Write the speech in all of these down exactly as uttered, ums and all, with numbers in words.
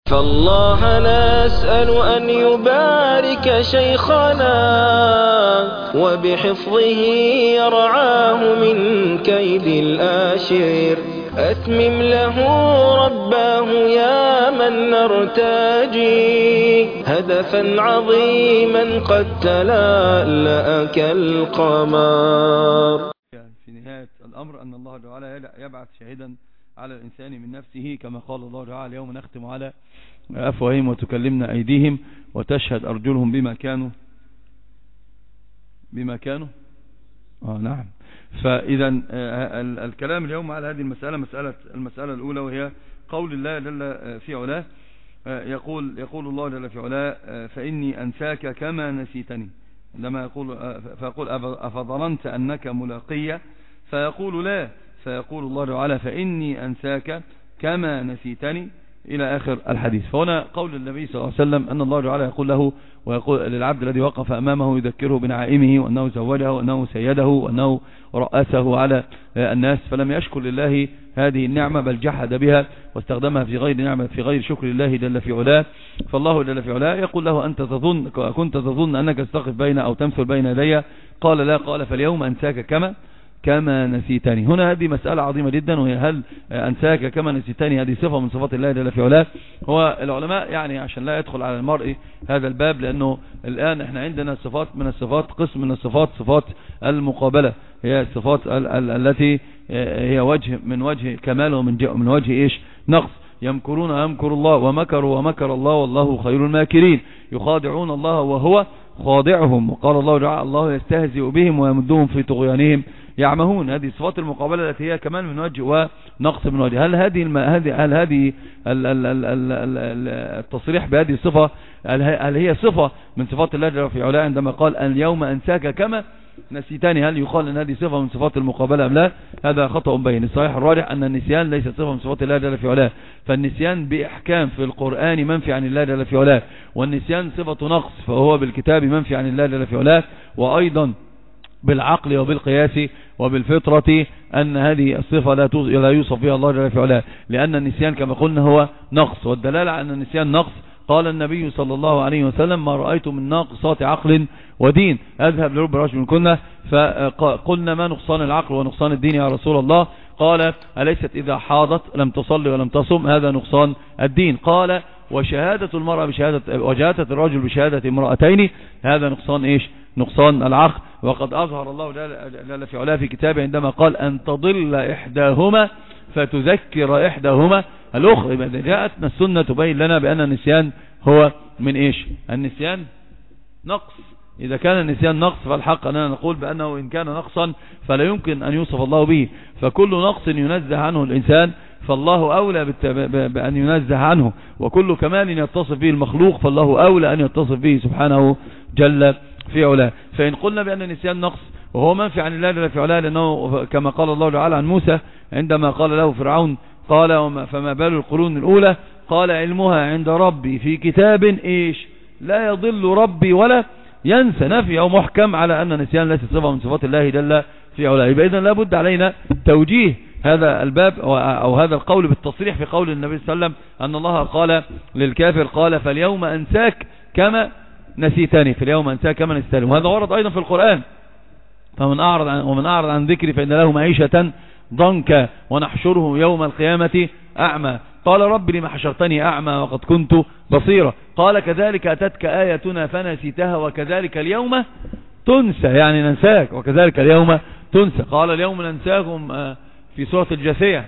فالله نسأل أن يبارك شيخنا وبحفظه يرعاه من كيد الآشر. أتمم له رباه يا من نرتجي هدفا عظيما قد تلألأ كالقمر. في نهاية الأمر أن الله تعالى يبعث شاهدا على الإنسان من نفسه، كما قال الله تعالى: اليوم نختم على أفواههم وتكلمنا أيديهم وتشهد أرجلهم بما كانوا بما كانوا آه نعم. فإذا الكلام اليوم على هذه المسألة مسألة المسألة الأولى، وهي قول الله جل في علاه. يقول يقول الله جل في علاه: فإني أنساك كما نسيتني. عندما يقول فيقول: أفظننت أنك ملاقية؟ فيقول: لا. فيقول الله تعالى: فإني أنساك كما نسيتني، إلى آخر الحديث. فهنا قول النبي صلى الله عليه وسلم أن الله تعالى يقول له ويقول للعبد الذي وقف أمامه يذكره بنعائمه، وأنه زوجه، وأنه سيده، وأنه رأسه على الناس، فلم يشكر لله هذه النعمة بل جحد بها واستخدمها في غير نعمة في غير شكر الله جل في علاه. فالله جل في علاه يقول له: أنت تظن كنت تظن أنك تستقف بين أو تمثل بين يدي؟ قال: لا. قال: فاليوم أنساك كما كما نسيتني. هنا هذه مسألة عظيمة جدا، وهي هل أنساك كما نسيتني هذه صفة من صفات الله جل في علاه؟ هو العلماء يعني عشان لا يدخل على المرء هذا الباب، لأنه الآن احنا عندنا صفات من الصفات، قسم من الصفات صفات المقابلة، هي الصفات ال ال التي هي وجه من وجه كمال ومن من وجه إيش نقص. يمكرون يمكر الله ومكروا ومكر الله والله خير الماكرين. يخادعون الله وهو خادعهم. وقال الله تعالى: الله يستهزئ بهم ويمدهم في طغيانهم يعمهون. هذه صفات المقابلة التي هي كمان من وجه ونقص من وجه. هل هذه الم... هذه هل هذه ال... ال... ال... ال... التصريح بهذه الصفة هل هي صفة من صفات الله جل في علاه عندما قال: اليوم أنساك كما نسيتني؟ هل يقال أن هذه صفة من صفات المقابلة أم لا؟ هذا خطأ بين. الصحيح الراجح أن النسيان ليس صفة من صفات الله جل في علاه، فالنسيان بإحكام في القرآن منفي عن الله جل في علاه، والنسيان صفة نقص فهو بالكتاب منفي عن الله جل في علاه، وأيضا بالعقل وبالقياس وبالفطرة أن هذه الصفة لا لا يوصف بها الله جل في علاه، لأن النسيان كما قلنا هو نقص. والدلالة على أن النسيان نقص قال النبي صلى الله عليه وسلم: ما رأيت من ناقصات عقل ودين أذهب لرب رجل من كنا. فقلنا: ما نقصان العقل ونقصان الدين يا رسول الله؟ قال: أليست إذا حاضت لم تصلي ولم تصم؟ هذا نقصان الدين. قال: وشهادة المرأة بشهادة وشهادة الرجل بشهادة امرأتين هذا نقصان إيش؟ نقصان العقل. وقد أظهر الله جل في علاه في كتابه عندما قال: أن تضل إحداهما فتذكر إحداهما الأخرى. إذا جاءتنا السنة تبين لنا بأن النسيان هو من إيش؟ النسيان نقص. إذا كان النسيان نقص فالحق أننا نقول بأنه إن كان نقصا فلا يمكن أن يوصف الله به، فكل نقص ينزه عنه الإنسان فالله أولى بأن ينزه عنه، وكل كمال يتصف به المخلوق فالله أولى أن يتصف به سبحانه جل في علاه. فإن قلنا بأن النسيان نقص وهو منفي عن الله جل في علاه، لأنه كما قال الله تعالى عن موسى عندما قال له فرعون: قال: فما بال القرون الأولى؟ قال: علمها عند ربي في كتاب إيش لا يضل ربي ولا ينسى. نفي أو محكم على أن النسيان ليس صفة من صفات الله جل في علاه. يبقى إذن لابد علينا توجيه هذا الباب أو هذا القول بالتصريح في قول النبي صلى الله عليه وسلم أن الله قال للكافر: قال: فاليوم أنساك كما نسيتني. في اليوم أنساك كما نسيتني. وهذا ورد أيضا في القرآن: فمن أعرض عن ومن أعرض عن ذكري فإن له معيشة ضنكا ونحشره يوم القيامة أعمى. قال: رب لما حشرتني أعمى وقد كنت بصيرا؟ قال: كذلك أتتك آياتنا فنسيتها وكذلك اليوم تنسى. يعني ننساك وكذلك اليوم تنسى. قال: اليوم ننساكم في سورة الجاثية،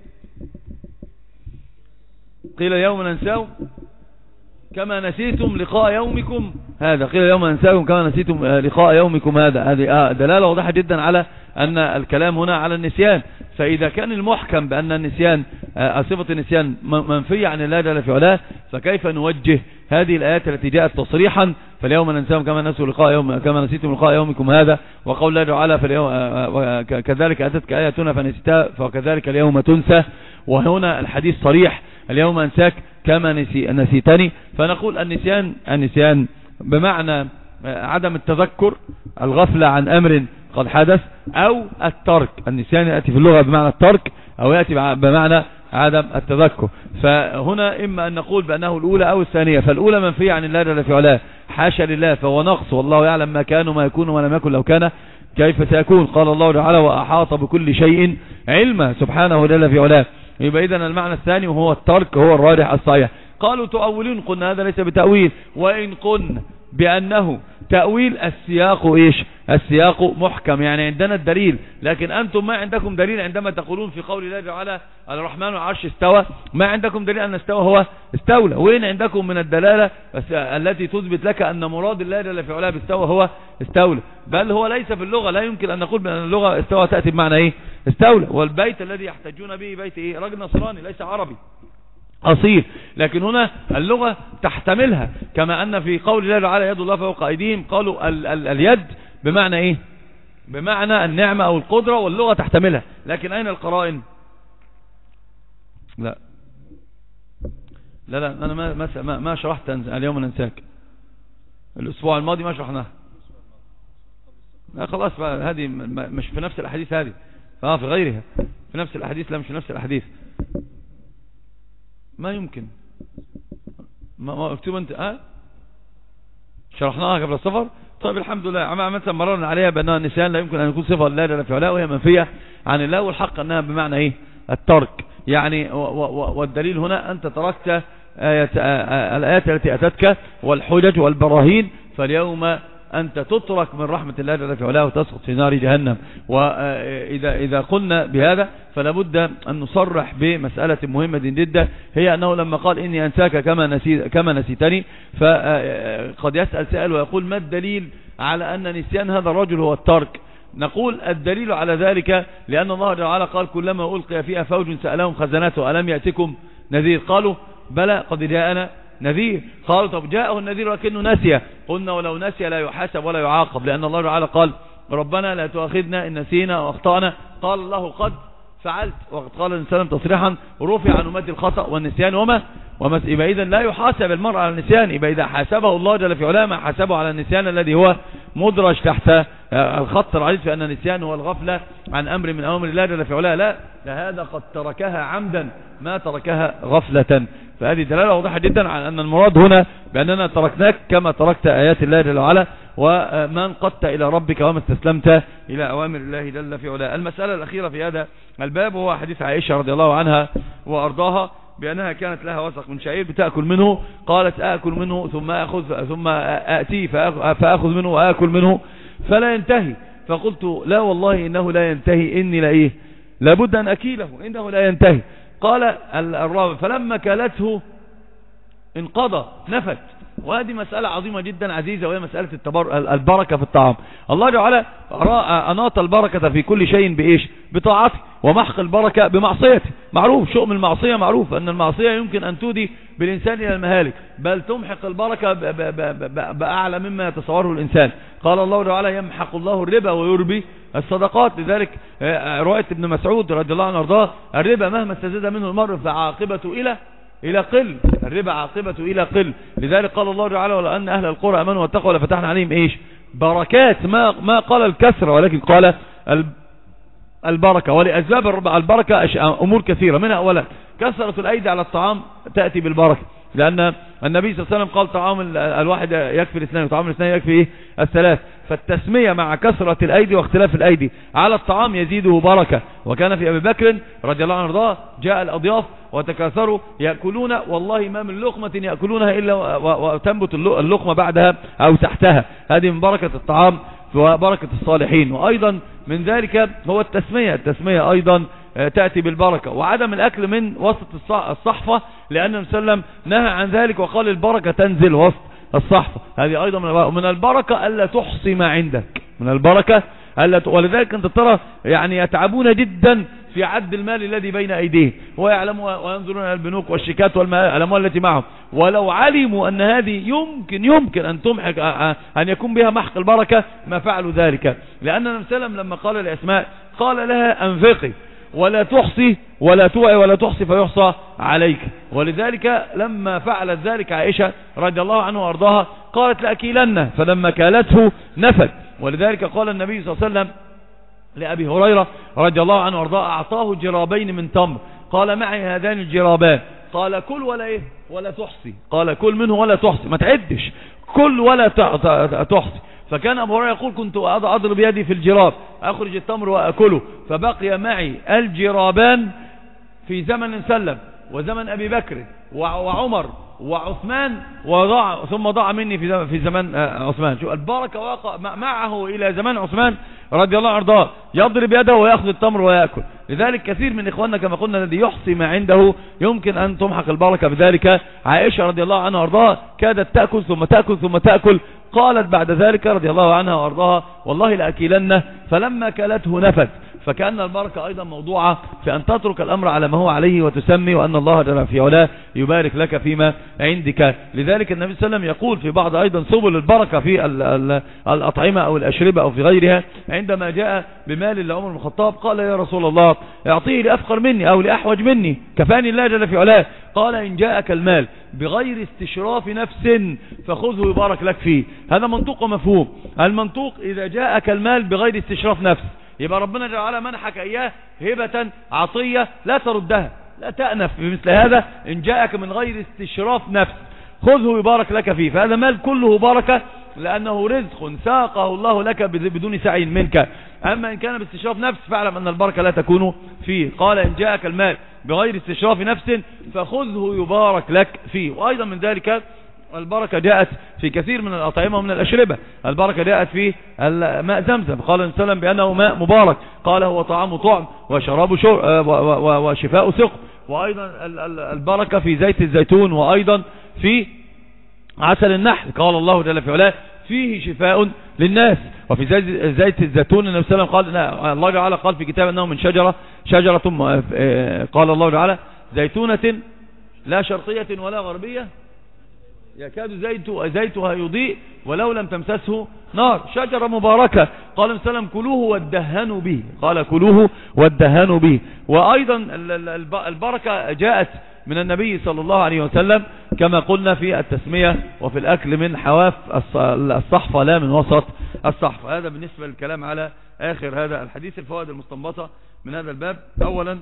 قيل اليوم ننساكم كما نسيتم لقاء يومكم هذا. قيل اليوم ننساكم كما نسيتم لقاء يومكم هذا. هذه دلالة واضحة جدا على أن الكلام هنا على النسيان. فإذا كان المحكم بأن النسيان صفة النسيان منفية عن الله جل في علاه، فكيف نوجه هذه الآيات التي جاءت تصريحا: فاليوم ننساهم كما نسوا لقاء يوم كما نسيتم لقاء يومكم هذا، وقول الله تعالى: فاليوم كذلك أتتك آياتنا فنسيتها فكذلك اليوم تنسى. وهنا الحديث صريح: اليوم أنساك كما نسي نسيتني. فنقول النسيان النسيان بمعنى عدم التذكر، الغفلة عن أمر قد حدث، أو الترك. النسيان يأتي في اللغة بمعنى الترك، أو يأتي بمعنى عدم التذكر. فهنا إما أن نقول بأنه الأولى أو الثانية. فالأولى منفية عن الله جل في علاه، حاشا لله، فهو نقص، والله يعلم ما كان وما يكون ولم يكن لو كان كيف سيكون. قال الله تعالى وأحاط بكل شيء علما سبحانه جل في علاه. يبقى إذن المعنى الثاني وهو الترك هو الراجح الصحيح. قالوا تؤولون، قلنا هذا ليس بتأويل، وإن قلنا بأنه تأويل السياق إيش؟ السياق محكم، يعني عندنا الدليل، لكن أنتم ما عندكم دليل عندما تقولون في قول الله تعالى الرحمن العرش استوى، ما عندكم دليل أن استوى هو استولى. وين عندكم من الدلالة التي تثبت لك أن مراد الله جل في علاه باستوى هو استولى؟ بل هو ليس في اللغة، لا يمكن أن نقول بأن اللغة استوى تأتي بمعنى إيه؟ استولى. والبيت الذي يحتجون به بيت إيه؟ رجل نصراني ليس عربي أصيل، لكن هنا اللغة تحتملها، كما أن في قول الله تعالى يد الله فوق أيديهم، قالوا ال ال اليد بمعنى إيه؟ بمعنى النعمة أو القدرة، واللغة تحتملها. لكن أين القرائن؟ لا لا لا أنا ما ما ما شرحت اليوم ننساك، الأسبوع الماضي ما شرحناها. لا خلاص بقى، هذه مش في نفس الأحاديث، هذه فها في غيرها، في نفس الأحاديث، لا مش في نفس الأحاديث، ما يمكن ما ما اكتب انت اه شرحناها قبل السفر. طيب الحمد لله، مثلا مررنا عليها بانها النسيان لا يمكن ان يكون صفه لله جل في علاه، وهي منفيه عن الله، والحق انها بمعنى ايه؟ الترك. يعني والدليل هنا انت تركت الايات التي اتتك والحجج والبراهين، فاليوم أنت تترك من رحمة الله جل في علاه وتسقط في نار جهنم. وإذا إذا قلنا بهذا فلا بد أن نصرح بمسألة مهمة جدا، هي أنه لما قال إني أنساك كما نسيت كما نسيتني، فقد يسأل سائل ويقول ما الدليل على أن نسيان هذا الرجل هو الترك؟ نقول الدليل على ذلك لأن الله تعالى قال كلما ألقي فيها فوج سألهم خزناته ألم يأتكم نذير؟ قالوا بلى قد جاءنا نذير. قالوا طب جاءه النذير ولكنه نسي. قلنا ولو نسي لا يحاسب ولا يعاقب، لأن الله تعالى قال ربنا لا تؤاخذنا إن نسينا وأخطأنا. قال الله قد فعلت، وقد قال الإنسان تصريحا رفع عن أمتي الخطأ والنسيان وما وما يبقى إذن لا يحاسب المرء على النسيان. يبقى إذا حاسبه الله جل في علاه ما حاسبه على النسيان الذي هو مدرج تحت الخط العريض في أن النسيان هو الغفلة عن أمر من أمر الله جل في علاه. لا، لهذا قد تركها عمدا ما تركها غفلة. فهذه دلالة واضحة جدا على أن المراد هنا بأننا تركناك كما تركت آيات الله جل وعلا، وما انقدت إلى ربك وما استسلمت إلى أوامر الله جل في علاه. المسألة الأخيرة في هذا الباب هو حديث عائشة رضي الله عنها وأرضاها بأنها كانت لها وسق من شعير بتأكل منه، قالت آكل منه ثم أخذ ثم آتي فأخذ منه وآكل منه فلا ينتهي. فقلت لا والله إنه لا ينتهي، إني لإيه لابد أن أكيله، إنه لا ينتهي. قال الراوي فلما كالته انقضى نفت. وهذه مسألة عظيمة جدا عزيزة، وهي مسألة البركة في الطعام. الله تعالى أناط البركة في كل شيء بإيش؟ بطاعته، ومحق البركة بمعصيته. معروف شؤم المعصية، معروف أن المعصية يمكن أن تودي بالإنسان إلى المهالك، بل تمحق البركة بأعلى مما يتصوره الإنسان. قال الله تعالى يمحق الله الربا ويربي الصدقات. لذلك رواية ابن مسعود رضي الله عنه وارضاه الربا مهما استزاد منه المرء فعاقبته إلى إلى قل، الربا عاقبته إلى قل. لذلك قال الله تعالى ولو أن أهل القرى أمنوا واتقوا لفتحنا عليهم إيش؟ بركات. ما ما قال الكسرة ولكن قال البركة. ولأسباب البركة أمور كثيرة، منها أولا كثرة الأيدي على الطعام تأتي بالبركة، لأن النبي صلى الله عليه وسلم قال طعام الواحد يكفي الاثنين وطعام الاثنين يكفي إيه؟ الثلاث. فالتسمية مع كثرة الأيدي واختلاف الأيدي على الطعام يزيده بركة. وكان في أبي بكر رضي الله عنه وارضاه جاء الأضياف وتكاثروا يأكلون، والله ما من لقمة يأكلونها إلا وتنبت اللقمة بعدها أو تحتها. هذه من بركة الطعام وبركة الصالحين. وأيضا من ذلك هو التسمية، التسمية أيضا تأتي بالبركة. وعدم الأكل من وسط الصحفة، لأن النبي صلى الله عليه وسلم نهى عن ذلك وقال البركة تنزل وسط الصحفة. هذه أيضا من البركة ألا تحصي ما عندك، من البركة ألا ت... ولذلك أنت ترى يعني يتعبون جدا في عد المال الذي بين أيديهم، ويعلموا وينظرون إلى البنوك والشيكات والأموال التي معهم، ولو علموا أن هذه يمكن يمكن أن تمحق أن يكون بها محق البركة ما فعلوا ذلك. لأن النبي صلى الله عليه وسلم لما قال لأسماء قال لها أنفقي ولا تحصي ولا توعي ولا تحصي فيحصى عليك. ولذلك لما فعلت ذلك عائشة رضي الله عنه وارضاها قالت لأكيلن، فلما كالته نفت. ولذلك قال النبي صلى الله عليه وسلم لأبي هريرة رضي الله عنه وارضاه أعطاه جرابين من تمر، قال معي هذان الجرابان، قال كل ولا ايه ولا تحصي، قال كل منه ولا تحصي، ما تعدش، كل ولا تحصي. فكان أبو هريرة يقول كنت أضرب يدي في الجراب أخرج التمر وأكله، فبقي معي الجرابان في زمن سلم وزمن أبي بكر وعمر وعثمان وضاع ثم ضاع مني في زمن, في زمن عثمان. شو البركة واقع معه إلى زمان عثمان رضي الله عنه، يضرب يده ويأخذ التمر ويأكل. لذلك كثير من إخواننا كما قلنا الذي يحصي ما عنده يمكن أن تمحق البركة بذلك. عائشة رضي الله عنها وارضاها كادت تأكل ثم تأكل ثم تأكل، قالت بعد ذلك رضي الله عنها وارضاها والله لأكلنه، فلما كلته نفت. فكأن البركة أيضا موضوعة في أن تترك الأمر على ما هو عليه وتسمي، وأن الله جل في علاه يبارك لك فيما عندك. لذلك النبي صلى الله عليه وسلم يقول في بعض أيضا سبل البركة في الأطعمة أو الأشربة أو في غيرها، عندما جاء بمال لعمر بن الخطاب قال يا رسول الله اعطيه لأفقر مني أو لأحوج مني كفاني الله جل في علاه. قال إن جاءك المال بغير استشراف نفس فخذه يبارك لك فيه. هذا منطوق ومفهوم. المنطوق إذا جاءك المال بغير استشراف نفس، يبقى ربنا جل وعلا منحك إياه هبة عطية لا تردها، لا تأنف بمثل هذا. إن جاءك من غير استشراف نفس خذه يبارك لك فيه. فهذا مال كله بركة لأنه رزق ساقه الله لك بدون سعي منك. أما إن كان باستشراف نفس فاعلم أن البركة لا تكون فيه. قال إن جاءك المال بغير استشراف نفس فخذه يبارك لك فيه. وأيضا من ذلك البركة جاءت في كثير من الأطعمة ومن الأشربة. البركة جاءت في ماء زمزم، قال النبي صلى الله عليه وسلم بأنه ماء مبارك، قال هو طعام طعم وشراب شرب وشفاء سقم. وأيضا البركة في زيت الزيتون، وأيضا في عسل النحل، قال الله جل في علاه فيه شفاء للناس. وفي زيت الزيتون النبي صلى الله عليه وسلم قال الله تعالى قال في كتاب أنه من شجرة شجرة قال الله تعالى زيتونة لا شرقية ولا غربية يكاد زيت زيتها يضيء ولو لم تمسسه نار، شجرة مباركة. قال النبي صلى الله عليه وسلم كلوه وادهنوا به، قال كلوه وادهنوا به. وأيضا البركة جاءت من النبي صلى الله عليه وسلم كما قلنا في التسمية وفي الأكل من حواف الصحفة لا من وسط الصحفة. هذا بالنسبة للكلام على آخر هذا الحديث. الفوائد المستنبطة من هذا الباب: أولا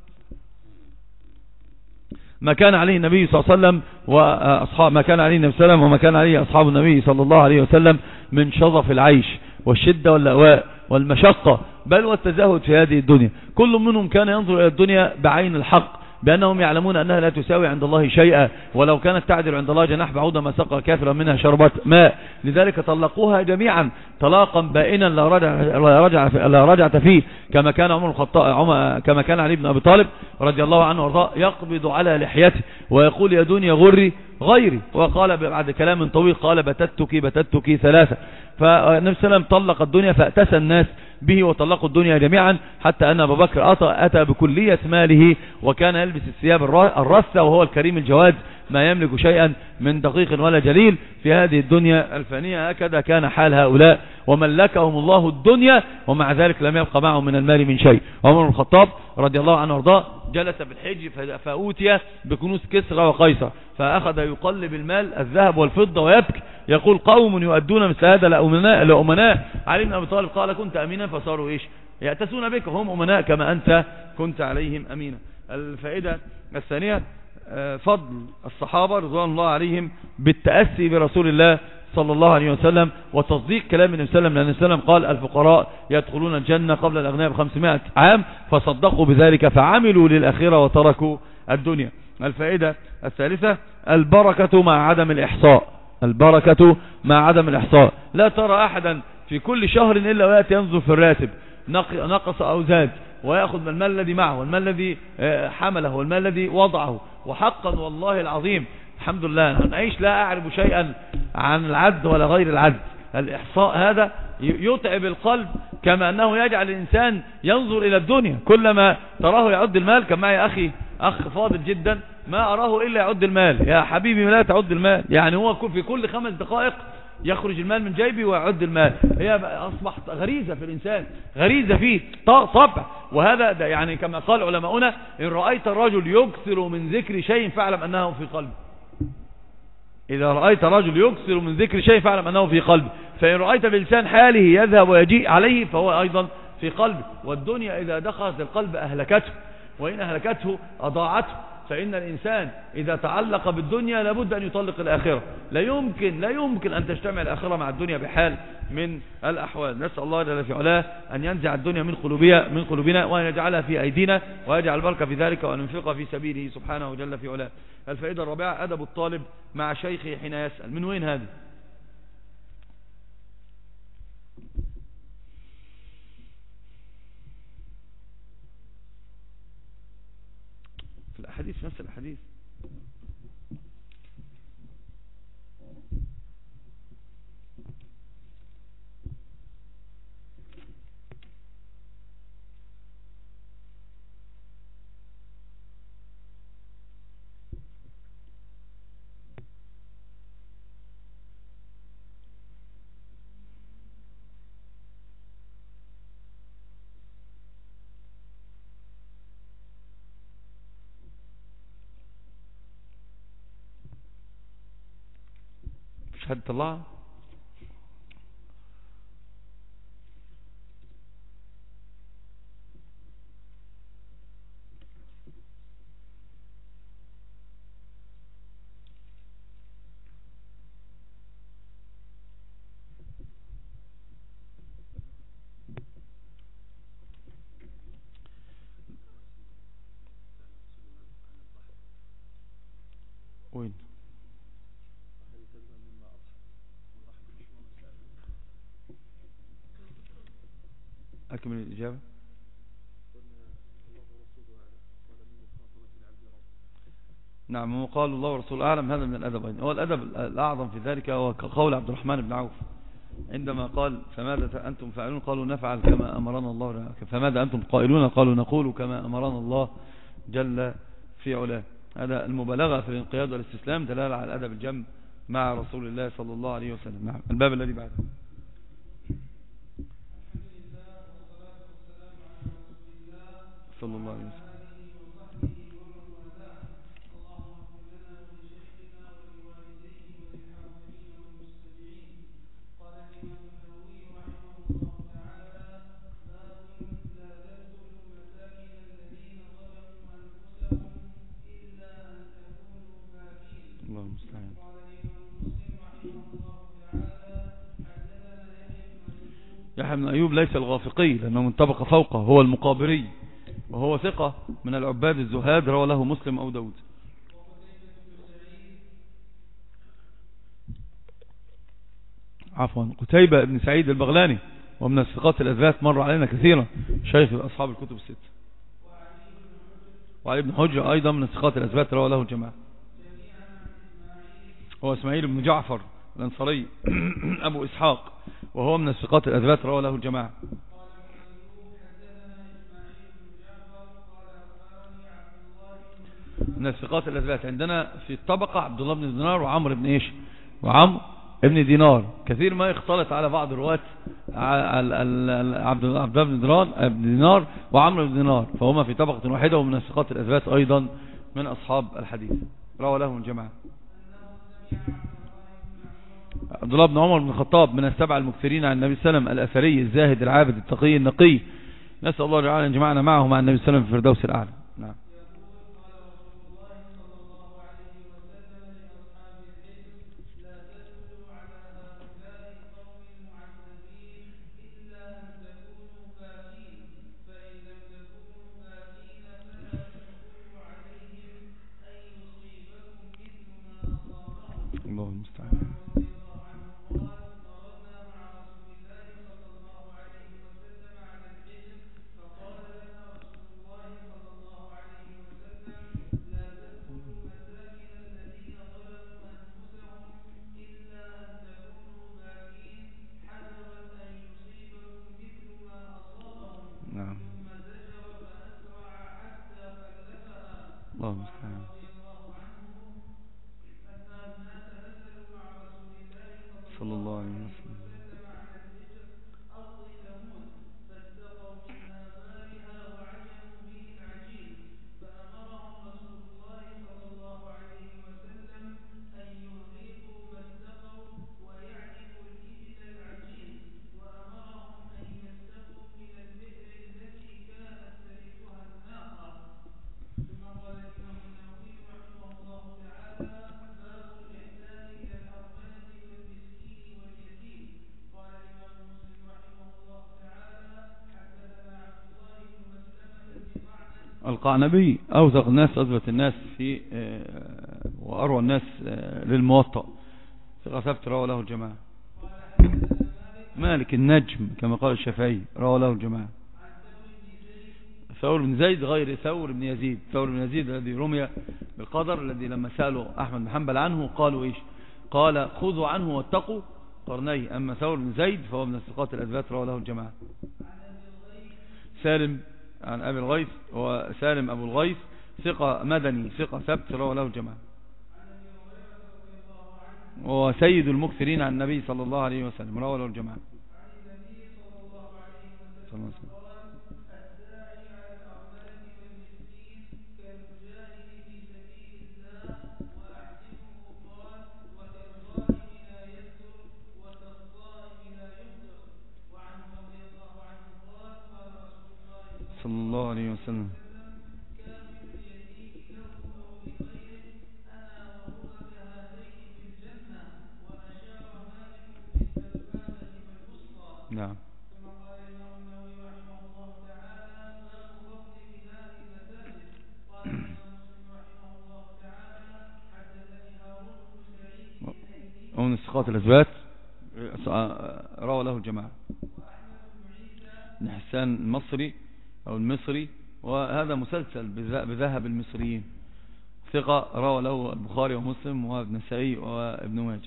ما كان عليه النبي صلى الله عليه وسلم وأصحاب ما كان عليه النبي صلى الله عليه وسلم وما كان عليه أصحاب النبي صلى الله عليه وسلم من شظف العيش والشدة واللأواء والمشقة بل والتزاهد في هذه الدنيا. كل منهم كان ينظر إلى الدنيا بعين الحق بأنهم يعلمون أنها لا تساوي عند الله شيئا، ولو كانت تعدل عند الله جناح بعوضة ما سقى كافرا منها شربت ماء. لذلك طلقوها جميعا طلاقا بائنا لا رجع لا رجع لا رجعت فيه، كما كان عمر الخطاب كما كان علي بن أبي طالب رضي الله عنه وارضاه يقبض على لحيته ويقول يا دنيا غري غيري. وقال بعد كلام طويل قال بتتك بتتك ثلاثة. فالنبي صلى الله عليه وسلم طلق الدنيا فأتسى الناس به وطلقوا الدنيا جميعا، حتى أن أبا بكر أتى, أتى بكلية ماله وكان يلبس الثياب الرثة وهو الكريم الجواد ما يملك شيئا من دقيق ولا جليل في هذه الدنيا الفانية. هكذا كان حال هؤلاء وملكهم الله الدنيا ومع ذلك لم يبقى معهم من المال من شيء. عمر بن الخطاب رضي الله عنه وارضاه جلس بالحج فأوتي بكنوز كسرى وقيصر فأخذ يقلب المال الذهب والفضة ويبكي يقول قوم يؤدون مثل هذا لأمناء لأمناء. علي بن أبي طالب قال كنت أمينا فصاروا إيش يأتسون بك هم أمناء كما أنت كنت عليهم أمينا. الفائدة الثانية فضل الصحابة رضوان الله عليهم بالتأسي برسول الله صلى الله عليه وسلم وتصديق كلام النبي صلى الله عليه وسلم، لأن النبي قال الفقراء يدخلون الجنة قبل الأغنياء بخمسمائة عام، فصدقوا بذلك فعملوا للآخرة وتركوا الدنيا. الفائدة الثالثة البركة مع عدم الإحصاء. البركة مع عدم الإحصاء. لا ترى أحدا في كل شهر إلا ويأتي ينظر في الراتب نقص أو زاد ويأخذ من المال الذي معه والمال الذي حمله والمال الذي وضعه. وحقا والله العظيم الحمد لله نعيش لا أعرف شيئا عن العد ولا غير العد. الإحصاء هذا يتعب القلب كما أنه يجعل الإنسان ينظر إلى الدنيا. كلما تراه يعد المال، كما معي أخي أخ فاضل جدا ما أراه إلا يعد المال. يا حبيبي لا تعد المال، يعني هو في كل خمس دقائق يخرج المال من جيبي ويعد المال. هي أصبحت غريزة في الإنسان، غريزة فيه طبع. وهذا يعني كما قال علماؤنا إن رأيت الرجل يكثر من ذكر شيء فاعلم أنه في قلبه. إذا رأيت رجل يكثر من ذكر شيء فاعلم أنه في قلبه. فإن رأيت بلسان حاله يذهب ويجيء عليه فهو أيضا في قلبه. والدنيا إذا دخلت القلب أهلكته. وإن أهلكته أضاعته. فإن الإنسان إذا تعلق بالدنيا لابد أن يطلق الآخرة. لا يمكن لا يمكن أن تجتمع الآخرة مع الدنيا بحال من الأحوال. نسأل الله جل في علاه أن ينزع الدنيا من قلوبنا من قلوبنا وأن يجعلها في أيدينا ويجعل بركة في ذلك وأن ننفق في سبيله سبحانه جل في علاه. الفائدة الرابعة أدب الطالب مع شيخه حين يسأل. من وين هذه؟ في الأحاديث، في نفس الأحاديث. مش حد طلعها؟ وين؟ أكمل الإجابة. نعم، وقال الله ورسوله أعلم. هذا من الأدب أيضا. هو الأدب الأعظم في ذلك هو قول عبد الرحمن بن عوف عندما قال فماذا أنتم فاعلون؟ قالوا نفعل كما أمرنا الله. فماذا أنتم قائلون؟ قالوا نقول كما أمرنا الله جل في علاه. هذا المبالغة في الانقياد والاستسلام دلالة على الأدب الجم مع رسول الله صلى الله عليه وسلم. نعم. الباب الذي بعده. صلى الله عليه وسلم. الله المستعان. يحيى بن أيوب ليس الغافقي لأنه من طبقة فوقه، هو المقابري وهو ثقة من العباد الزهاد، روى له مسلم أو داود. عفوا قتيبة بن سعيد البغلاني ومن الثقات الأثبات، مر علينا كثيرا، شيخ أصحاب الكتب الست. وعلي بن حجة أيضا من الثقات الأثبات، روى له الجماعة. هو اسماعيل بن جعفر الأنصاري أبو إسحاق وهو من الثقات الأثبات، روى له الجماعة. من الثقات الأثبات عندنا في الطبقة عبد الله بن دينار وعمر بن إيش وعمر ابن دينار. كثير ما يختلط على بعض الرواة عبد الله بن دينار وعمر بن دينار، فهما في طبقة واحدة ومن الثقات الأثبات أيضا من أصحاب الحديث، روى لهم الجماعة. عبد الله بن عمر بن الخطاب من السبع المكثرين عن النبي صلى الله عليه وسلم، الأثري الزاهد العابد التقي النقي، نسأل الله تعالى أن يجمعنا معه مع النبي صلى الله عليه وسلم في الفردوس الأعلى. نعم. الله المستعان. نعم. الله المستعان. القعنبي أوثق الناس أثبت الناس في وأروى الناس للموطأ، ثقة ثبت روى له الجماعة. مالك النجم كما قال الشافعي روى له الجماعة. ثور بن زيد غير ثور بن يزيد. ثور بن يزيد الذي رمي بالقدر، الذي لما سألوا أحمد بن حنبل عنه قالوا إيش؟ قال خذوا عنه واتقوا قرنيه. أما ثور بن زيد فهو من الثقات الأثبات روى له الجماعة. سالم عن أبي الغيث، وسالم أبو الغيث ثقة مدني ثقة ثبت روى له الجماعة، وسيد المكثرين عن النبي صلى الله عليه وسلم روى له الجماعة. صلى الله عليه وسلم. صلى الله عليه وسلم. نعم. ومن الثقات الأثبات روى له الجماعة. حسان المصري أو المصري، وهذا مسلسل بذهب المصريين، ثقة روى له البخاري ومسلم وابن النسائي وابن ماجه.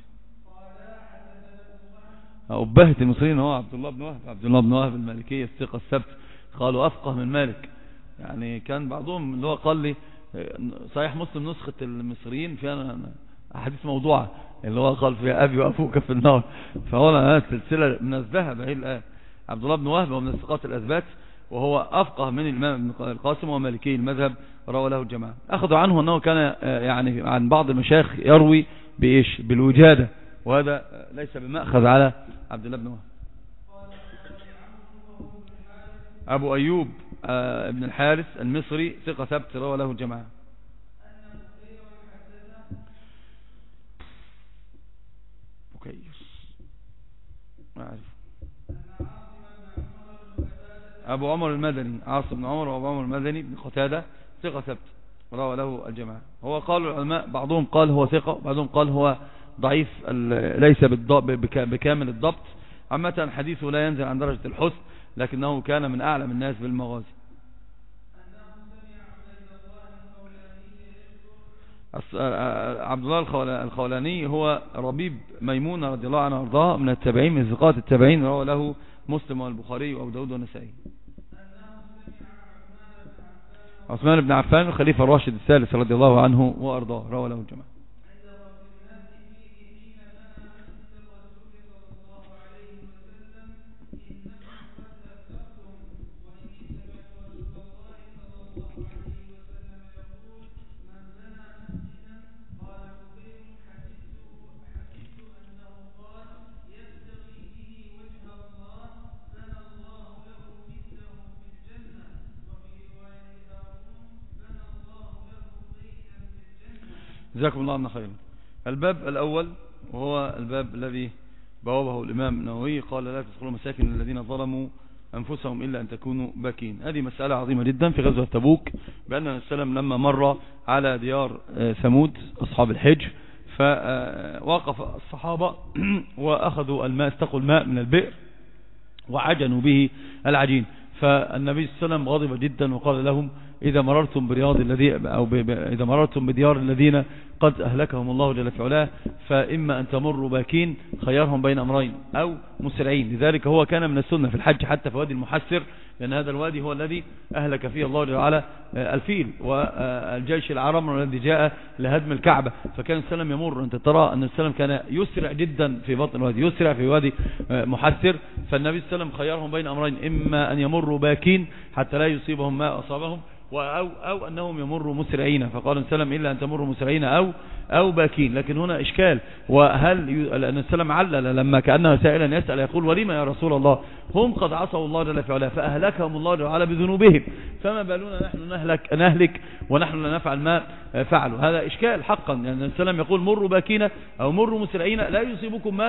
أبهة المصريين هو عبد الله بن وهب. عبد الله بن وهب المالكي الثقة الثبت، قالوا أفقه من مالك. يعني كان بعضهم اللي هو قال لي صحيح مسلم نسخة المصريين فيها أحاديث موضوعة، اللي هو قال فيها أبي وأبوك في النار، فهو سلسلة من الذهب هي الآن. عبد الله بن وهب ومن الثقات الأثبات، وهو أفقه من الإمام ابن القاسم ومالكي المذهب روى له الجماعة. أخذوا عنه أنه كان يعني عن بعض المشايخ يروي بإيش؟ بالوجادة، وهذا ليس بمأخذ على عبد الله بن وهب. أبو أيوب ابن الحارث المصري ثقة ثبت روى له الجماعة. أعرف. أبو عمر المدني عاصم بن عمر، وأبو عمر المدني بن قتادة ثقة ثبت روى له الجماعة. هو قال العلماء بعضهم قال هو ثقة، بعضهم قال هو ضعيف ليس بكامل الضبط. عامة حديثه لا ينزل عن درجة الحسن، لكنه كان من أعلم الناس بالمغازي. عبد الله الخولاني هو ربيب ميمونة رضي الله عنه وارضاه، من التابعين من ثقات التابعين، روى له مسلم والبخاري وأبو داود والنسائي. عثمان بن عفان الخليفة الراشد الثالث رضي الله عنه وارضاه، روى له الجماعة. جزاكم الله عنا خيرا. الباب الأول وهو الباب الذي بوابه الإمام النووي، قال لا تدخلوا مساكن الذين ظلموا أنفسهم إلا أن تكونوا باكين. هذه مسألة عظيمة جدا في غزوة تبوك، بأن السلام لما مر على ديار ثمود أصحاب الحجر، فوقف الصحابة وأخذوا الماء، استقوا الماء من البئر وعجنوا به العجين. فالنبي صلى الله عليه وسلم غضب جدا وقال لهم إذا مررتم برياض الذي أو إذا مررتم بديار الذين قد أهلكهم الله جل في علاه، فإما أن تمروا باكين، خيارهم بين أمرين، أو مسرعين. لذلك هو كان من السنة في الحج حتى في وادي المحسر، لأن هذا الوادي هو الذي أهلك فيه الله جل وعلا الفيل والجيش العرمر الذي جاء لهدم الكعبة. فكان السلام يمر، أنت ترى أن السلام كان يسرع جدا في بطن الوادي، يسرع في وادي محسر. فالنبي صلى الله عليه وسلم خيارهم بين أمرين، إما أن يمروا باكين حتى لا يصيبهم ما أصابهم، أو, أو أنهم يمروا مسرعين. فقال السلام إلا أن تمروا مسرعين أو, أو باكين. لكن هنا إشكال، وهل لأن السلام علل لما كأنه سائلا يسأل يقول ولما يا رسول الله هم قد عصوا الله جل وعلا فأهلكهم الله جل وعلا بذنوبهم، فما بالنا نحن نهلك, نهلك ونحن لا نفعل ما فعلوا. هذا إشكال حقا، يعني السلام يقول مروا باكين أو مروا مسرعين لا يصيبكم ما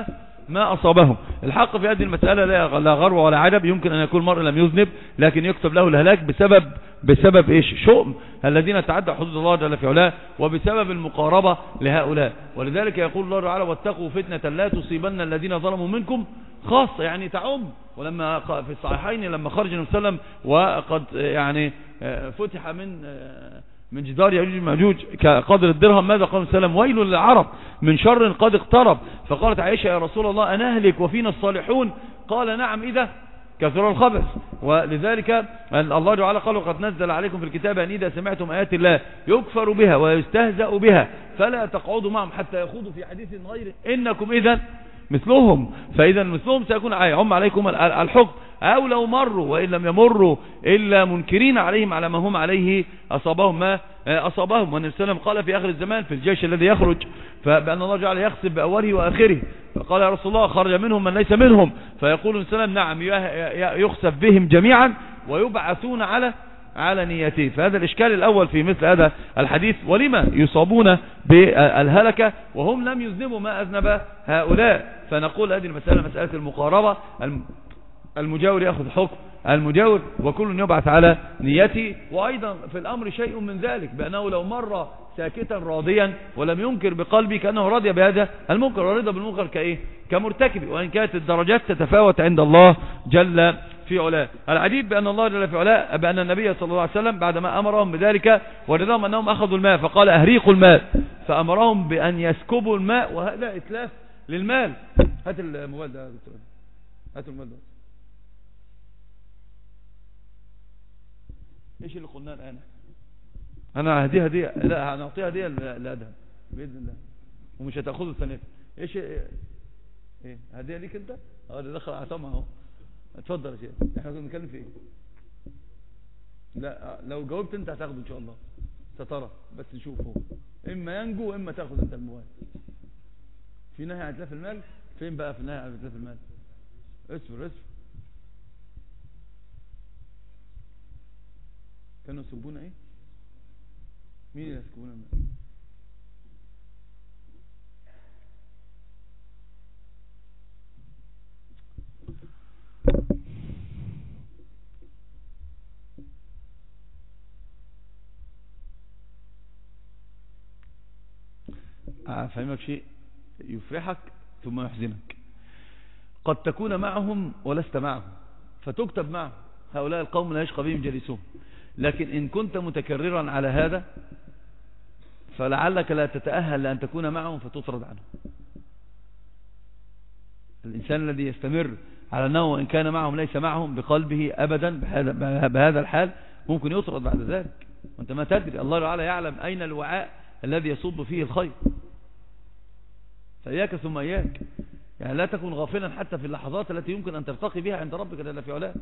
ما أصابهم. الحق في هذه المسألة لا غرو ولا عجب، يمكن أن يكون المرء لم يذنب لكن يكتب له الهلاك بسبب بسبب إيش؟ شؤم الذين تعدى حدود الله جل في علاه، وبسبب المقاربة لهؤلاء. ولذلك يقول الله تعالى واتقوا فتنة لا تصيبن الذين ظلموا منكم خاصة، يعني تعم. ولما في الصحيحين لما خرج النبي صلى الله عليه وسلم وقد يعني فتح من من جدار يأجوج ومأجوج كقدر الدرهم، ماذا قال السلام؟ ويل للعرب من شر قد اقترب. فقالت عائشة يا رسول الله أنهلك وفينا الصالحون؟ قال نعم إذا كثر الخبث. ولذلك الله تعالى قال وقد نزل عليكم في الكتاب أن إذا سمعتم آيات الله يكفر بها ويستهزأ بها فلا تقعدوا معهم حتى يخوضوا في حديث غيره إنكم إذا مثلهم. فإذا مثلهم سيكون يعم عليكم الحكم، أو لو مروا وإن لم يمروا إلا منكرين عليهم على ما هم عليه أصابهم ما أصابهم. والنبي صلى الله عليه وسلم قال في آخر الزمان في الجيش الذي يخرج فبأن الله جعل يخسف بأوله وآخره، فقال يا رسول الله خرج منهم من ليس منهم؟ فيقول النبي صلى الله عليه وسلم نعم يخسف بهم جميعا ويبعثون على على نيته. فهذا الإشكال الأول في مثل هذا الحديث، ولما يصابون بالهلكة وهم لم يذنبوا ما أذنب هؤلاء. فنقول هذه المسألة مسألة المقاربة، المجاور يأخذ حكم المجاور وكل يبعث على نيته. وأيضا في الأمر شيء من ذلك بأنه لو مر ساكتا راضيا ولم ينكر بقلبه كأنه راضي بهذا المنكر، ورضى بالمنكر كإيه؟ كمرتكب، وإن كانت الدرجات تتفاوت عند الله جل في علاه. العجيب بأن الله جل في علاه بأن النبي صلى الله عليه وسلم بعدما أمرهم بذلك ورضاهم أنهم أخذوا الماء فقال أهريقوا الماء، فأمرهم بأن يسكبوا الماء، وهذا إتلاف للمال. هات الموبايل ده يا دكتور، هات الموبايل ده. ايش اللي قلناه الآن؟ انا هديها هدية، لا هنعطيها هدية لأدهم بإذن الله ومش هتأخذوا الثانية. ايش ايه هدية ليك انت؟ اه اللي دخل عصام اهو. اتفضل يا شيخ. احنا كنا بنتكلم في ايه؟ لا لو جاوبت انت هتاخده ان شاء الله سترى، بس نشوفه اما ينجو واما تاخذ انت الموبايل. في نهي عن اتلاف المال؟ فين بقى في النهي عن اتلاف المال؟ اصبر اصبر. كانوا يسبون ايه؟ مين اللي يسكبون الماء؟ أفهمك شيء يفرحك ثم يحزنك. قد تكون معهم ولست معهم فتكتب معهم، هؤلاء القوم لا يشقى بهم جليسهم، لكن إن كنت متكررا على هذا فلعلك لا تتأهل لأن تكون معهم فتطرد عنهم. الإنسان الذي يستمر على أنه وإن كان معهم ليس معهم بقلبه أبدا بهذا الحال ممكن يطرد بعد ذلك، وانت ما تدري. الله تعالى يعلم أين الوعاء الذي يصب فيه الخير، فإياك ثم إياك. يعني لا تكن غافلا حتى في اللحظات التي يمكن أن ترتقي بها عند ربك جل في علاه.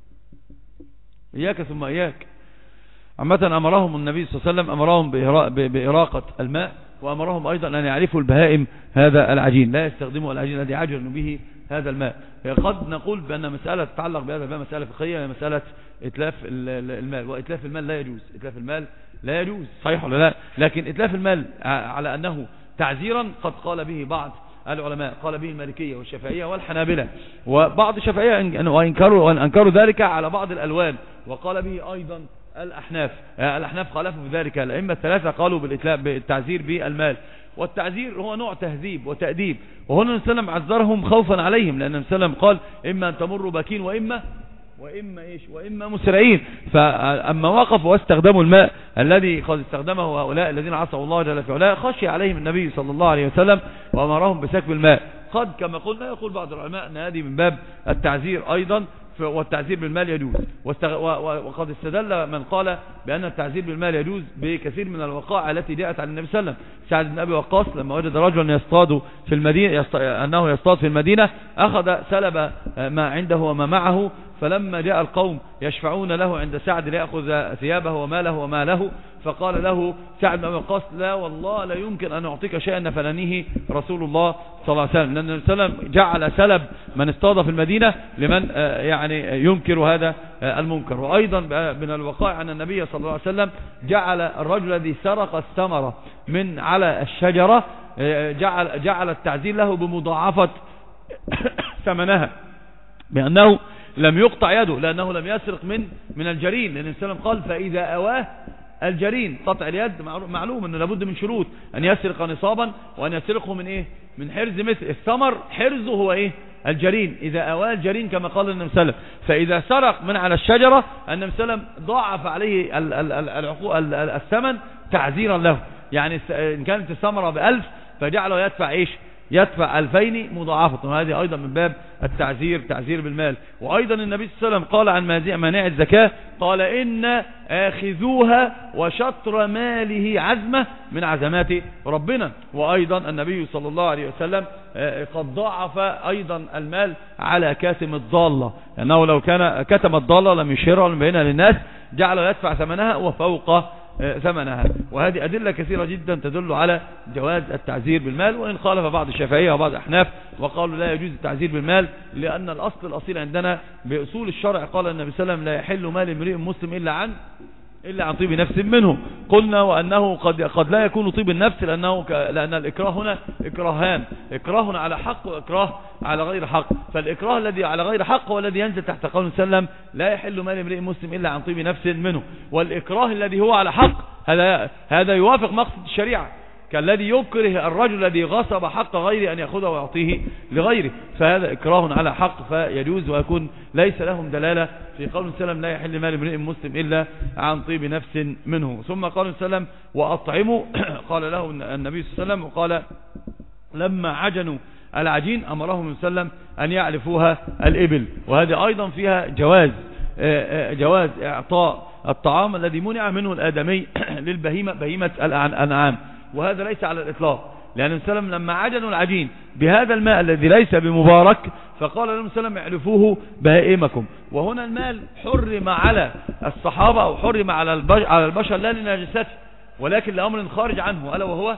إياك ثم إياك. عامة أمرهم النبي صلى الله عليه وسلم أمرهم بإراقة الماء، وأمرهم أيضا أن يعرفوا البهائم هذا العجين، لا يستخدموا العجين الذي عجن به هذا الماء. قد نقول بأن مسألة تتعلق بهذا الماء مسألة فقهية، مسألة إتلاف المال، وإتلاف المال لا يجوز. إتلاف المال لا يجوز، صحيح ولا لا؟ لكن إتلاف المال على أنه تعزيرا قد قال به بعض العلماء، قال به المالكية والشافعية والحنابلة، وبعض الشافعية وانكروا وانكروا ذلك على بعض الألوان، وقال به أيضا الأحناف. الأحناف خالفوا بذلك، الأئمة الثلاثة قالوا بالإتلاف بالتعزير بالمال، والتعزير هو نوع تهذيب وتأديب. وهنا النبي صلى الله عليه وسلم عذرهم خوفا عليهم، لأن النبي صلى الله عليه وسلم قال إما أن تمروا باكين وإما وإما إيش وإما مسرعين. فأما وقفوا واستخدموا الماء الذي قد استخدمه هؤلاء الذين عصوا الله جل في علاه خشي عليهم النبي صلى الله عليه وسلم وأمرهم بسكب الماء. قد كما قلنا يقول بعض العلماء أن هذه من باب التعزير أيضا، والتعزير بالمال يجوز. وقد استدل من قال بأن التعزير بالمال يجوز بكثير من الوقائع التي جاءت عن النبي صلى الله عليه وسلم. سعد بن أبي وقاص لما وجد رجلا يصطاد في المدينة أنه يصطاد في المدينة أخذ سلب ما عنده وما معه، فلما جاء القوم يشفعون له عند سعد ليأخذ ثيابه وماله وماله، فقال له سعد بن أبي وقاص لا والله لا يمكن أن أعطيك شيئا نفلنيه رسول الله صلى الله عليه وسلم، لأن النبي صلى الله عليه وسلم جعل سلب من اصطاد في المدينة لمن يعني ينكر هذا المنكر. وأيضا من الوقائع أن النبي صلى الله عليه وسلم جعل الرجل الذي سرق الثمرة من على الشجرة جعل, جعل التعزير له بمضاعفة ثمنها بأنه لم يقطع يده، لأنه لم يسرق من من الجرين، لأن النبي قال فإذا أواه الجرين. قطع اليد معلوم أنه لابد من شروط، أن يسرق نصابا وأن يسرقه من إيه؟ من حرز مثل الثمر. حرزه هو إيه؟ الجرين. إذا أواه الجرين كما قال النبي صلى الله عليه وسلم. فإذا سرق من على الشجرة النبي صلى الله عليه وسلم ضاعف عليه الثمن تعزيرا له، يعني إن كانت الثمرة بألف فجعله يدفع إيش؟ يدفع ألفين مضاعفة. وهذه أيضا من باب التعزير، تعزير بالمال. وأيضا النبي صلى الله عليه وسلم قال عن مانع الزكاة قال إن آخذوها وشطر ماله عزمة من عزمات ربنا. وأيضا النبي صلى الله عليه وسلم قد ضاعف أيضا المال على كاتم الضالة، لأنه لو كان كتم الضالة لم يشهرها ولم يبينها للناس، جعله يدفع ثمنها وفوق ثمنها. وهذه أدلة كثيرة جدا تدل على جواز التعزير بالمال، وإن خالف بعض الشافعية وبعض الأحناف وقالوا لا يجوز التعزير بالمال، لأن الأصل الأصيل عندنا بأصول الشرع قال النبي صلى الله عليه وسلم لا يحل مال امرئ مسلم إلا عن إلا عن طيب نفس منه. قلنا وأنه قد قد لا يكون طيب النفس، لأنه ك... لأن الإكراه هنا إكراهان، إكراه على حق وإكراه على غير حق. فالإكراه الذي على غير حق هو الذي ينزل تحت قول وسلم لا يحل مال امرئ مسلم إلا عن طيب نفس منه. والإكراه الذي هو على حق هذا هذا يوافق مقصد الشريعة، كالذي يكره الرجل الذي غصب حق غيره أن يأخذه ويعطيه لغيره، فهذا إكراه على حق فيجوز ويكون ليس لهم دلالة في قول وسلم لا يحل مال امرئ مسلم إلا عن طيب نفس منه. ثم قال وسلم وأطعموا قال له النبي صلى الله عليه وسلم وقال لما عجنوا العجين أمرهم صلى الله عليه وسلم أن يعلفوها الإبل. وهذا أيضا فيها جواز جواز إعطاء الطعام الذي منع منه الآدمي للبهيمة بهيمة الأنعام، وهذا ليس على الإطلاق، لأن النبي صلى الله عليه وسلم لما عجنوا العجين بهذا الماء الذي ليس بمبارك فقال لهم صلى الله عليه وسلم اعلفوه بهائمكم. وهنا المال حرم على الصحابة أو حرم على البشر لا لنجاسته ولكن لأمر خارج عنه، ألا وهو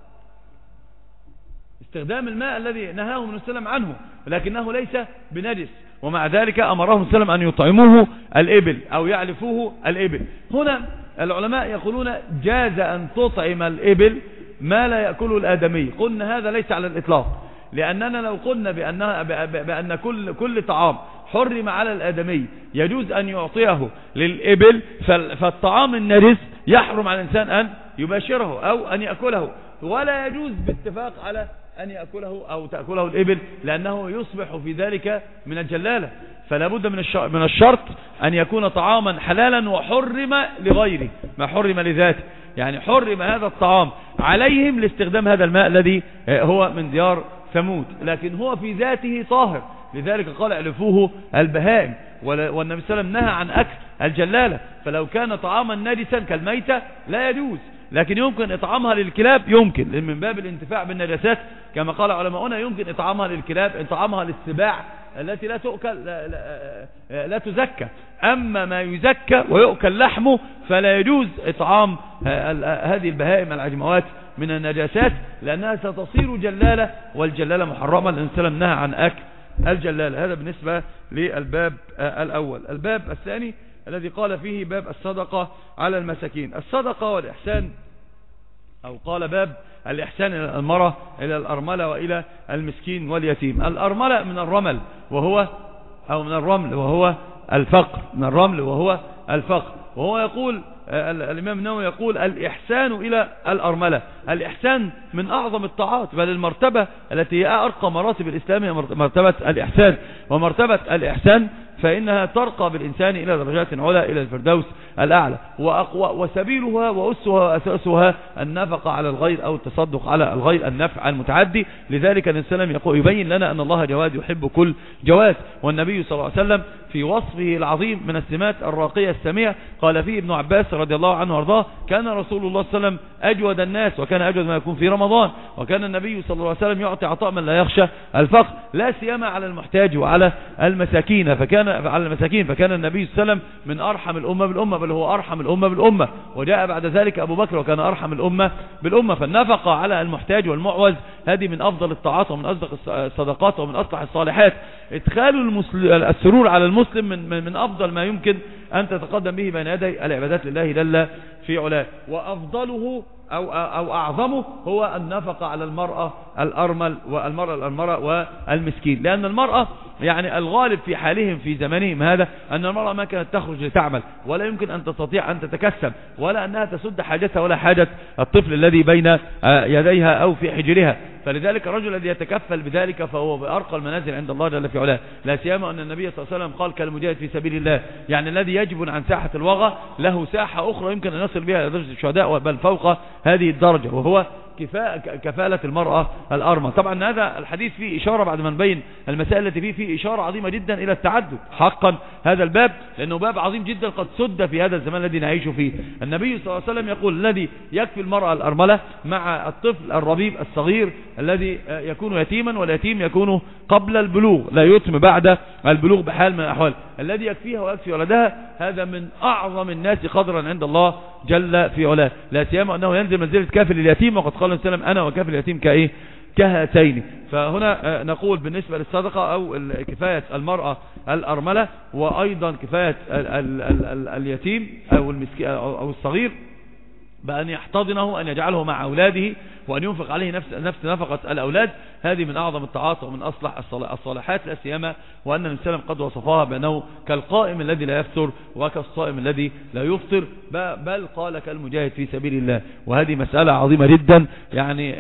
استخدام الماء الذي نهاهم النبي صلى الله عليه وسلم عنه، ولكنه ليس بنجس. ومع ذلك أمرهم صلى الله عليه وسلم أن يطعموه الإبل أو يعلفوه الإبل. هنا العلماء يقولون جاز أن تطعم الإبل ما لا يأكله الآدمي. قلنا هذا ليس على الإطلاق، لأننا لو قلنا بأن, بأن كل, كل طعام حرم على الآدمي يجوز أن يعطيه للإبل، فالطعام النجس يحرم على الإنسان أن يباشره أو أن يأكله، ولا يجوز باتفاق على أن يأكله أو تأكله الإبل، لأنه يصبح في ذلك من الجلالة. فلا بد من الشرط أن يكون طعاما حلالا وحرم لغيره ما حرم لذاته، يعني حرم هذا الطعام عليهم لاستخدام هذا الماء الذي هو من ديار ثمود، لكن هو في ذاته طاهر، لذلك قال اعلفوه البهائم. والنبي صلى الله عليه وسلم نهى عن أكل الجلالة، فلو كان طعاما نجسا كالميتة لا يجوز، لكن يمكن إطعامها للكلاب، يمكن من باب الانتفاع بالنجاسات كما قال علماؤنا، يمكن إطعامها للكلاب، إطعامها للسباع التي لا تؤكل لا, لا, لا تزكى. أما ما يزكى ويؤكل لحمه فلا يجوز إطعام هذه البهائم العجموات من النجاسات، لأنها ستصير جلالة، والجلالة محرمة، لأن السلام نهى عن أكل الجلالة. هذا بالنسبة للباب الأول. الباب الثاني الذي قال فيه باب الصدقة على المساكين. الصدقة والإحسان، أو قال باب الإحسان إلى المرأة، إلى الأرملة وإلى المسكين واليتيم. الأرملة من الرمل وهو أو من الرمل وهو الفقر، من الرمل وهو الفقر. وهو يقول الإمام النووي يقول الإحسان إلى الأرملة. الإحسان من أعظم الطاعات، بل المرتبة التي هي أرقى مراتب الإسلام هي مرتبة الإحسان. ومرتبة الإحسان فإنها ترقى بالإنسان إلى درجات علا، إلى الفردوس الأعلى. وأقوى وسبيلها وأسها وأساسها النفقة على الغير أو التصدق على الغير، النفع المتعدي. لذلك النبي صلى الله عليه وسلم يبين لنا أن الله جواد يحب كل جواد. والنبي صلى الله عليه وسلم في وصفه العظيم من السمات الراقية السامية قال فيه ابن عباس رضي الله عنه وارضاه كان رسول الله صلى الله عليه وسلم أجود الناس، وكان أجود ما يكون في رمضان، وكان النبي صلى الله عليه وسلم يعطي عطاء من لا يخشى الفقر، لا سيما على المحتاج وعلى المساكين. فكان على المساكين فكان النبي صلى الله عليه وسلم من أرحم الأمة بالأمة، بل هو أرحم الأمة بالأمة. وجاء بعد ذلك أبو بكر وكان أرحم الأمة بالأمة. فالنفقة على المحتاج والمعوز هذه من أفضل الطاعات ومن أصدق الصدقات ومن أصلح الصالحات. إدخال السرور على المسلم من, من أفضل ما يمكن أن تتقدم به بين يدي العبادات لله جل في علاه. وأفضله أو, أو أعظمه هو النفقة على المرأة الأرمل والمرأة الأرملة والمسكين، لأن المرأة يعني الغالب في حالهم في زمانهم هذا أن المرأة ما كانت تخرج لتعمل، ولا يمكن أن تستطيع أن تتكسب، ولا أنها تسد حاجتها ولا حاجة الطفل الذي بين يديها أو في حجرها. فلذلك الرجل الذي يتكفل بذلك فهو بأرقى المنازل عند الله جل في علاه، لا سيما أن النبي صلى الله عليه وسلم قال كالمجاهد في سبيل الله، يعني الذي يجب عن ساحة الوغى له ساحة أخرى يمكن أن يصل بها إلى درجة الشهداء بل فوق هذه الدرجة، وهو كفالة المرأة الأرمى. طبعا هذا الحديث فيه إشارة بعد ما نبين المسائل التي فيه فيه إشارة عظيمة جدا إلى التعدد حقا هذا الباب، لأنه باب عظيم جدا قد سد في هذا الزمان الذي نعيش فيه. النبي صلى الله عليه وسلم يقول الذي يكفي المرأة الأرملة مع الطفل الربيب الصغير الذي يكون يتيما، واليتيم يكون قبل البلوغ لا يتم بعد البلوغ بحال من الأحوال، الذي يكفيها ويكفي ولدها هذا من أعظم الناس قدرا عند الله جل في علاه، لا سيما أنه ينزل منزلة كافل اليتيم، وقد قال النبي صلى الله عليه وسلم أنا وكافل اليتيم كإيه كهاتين. فهنا نقول بالنسبة للصدقة أو كفاية المرأة الأرملة وأيضا كفاية ال ال ال ال اليتيم أو المسكين أو الصغير بأن يحتضنه، أن يجعله مع أولاده، وأن ينفق عليه نفس, نفس نفقة الأولاد. هذه من أعظم الطاعات ومن أصلح الصالحات، لا سيما وأن النبي صلى الله عليه وسلم قد وصفها بأنه كالقائم الذي لا يفطر وكالصائم الذي لا يفطر، بل قال كالمجاهد في سبيل الله. وهذه مسألة عظيمة جدا يعني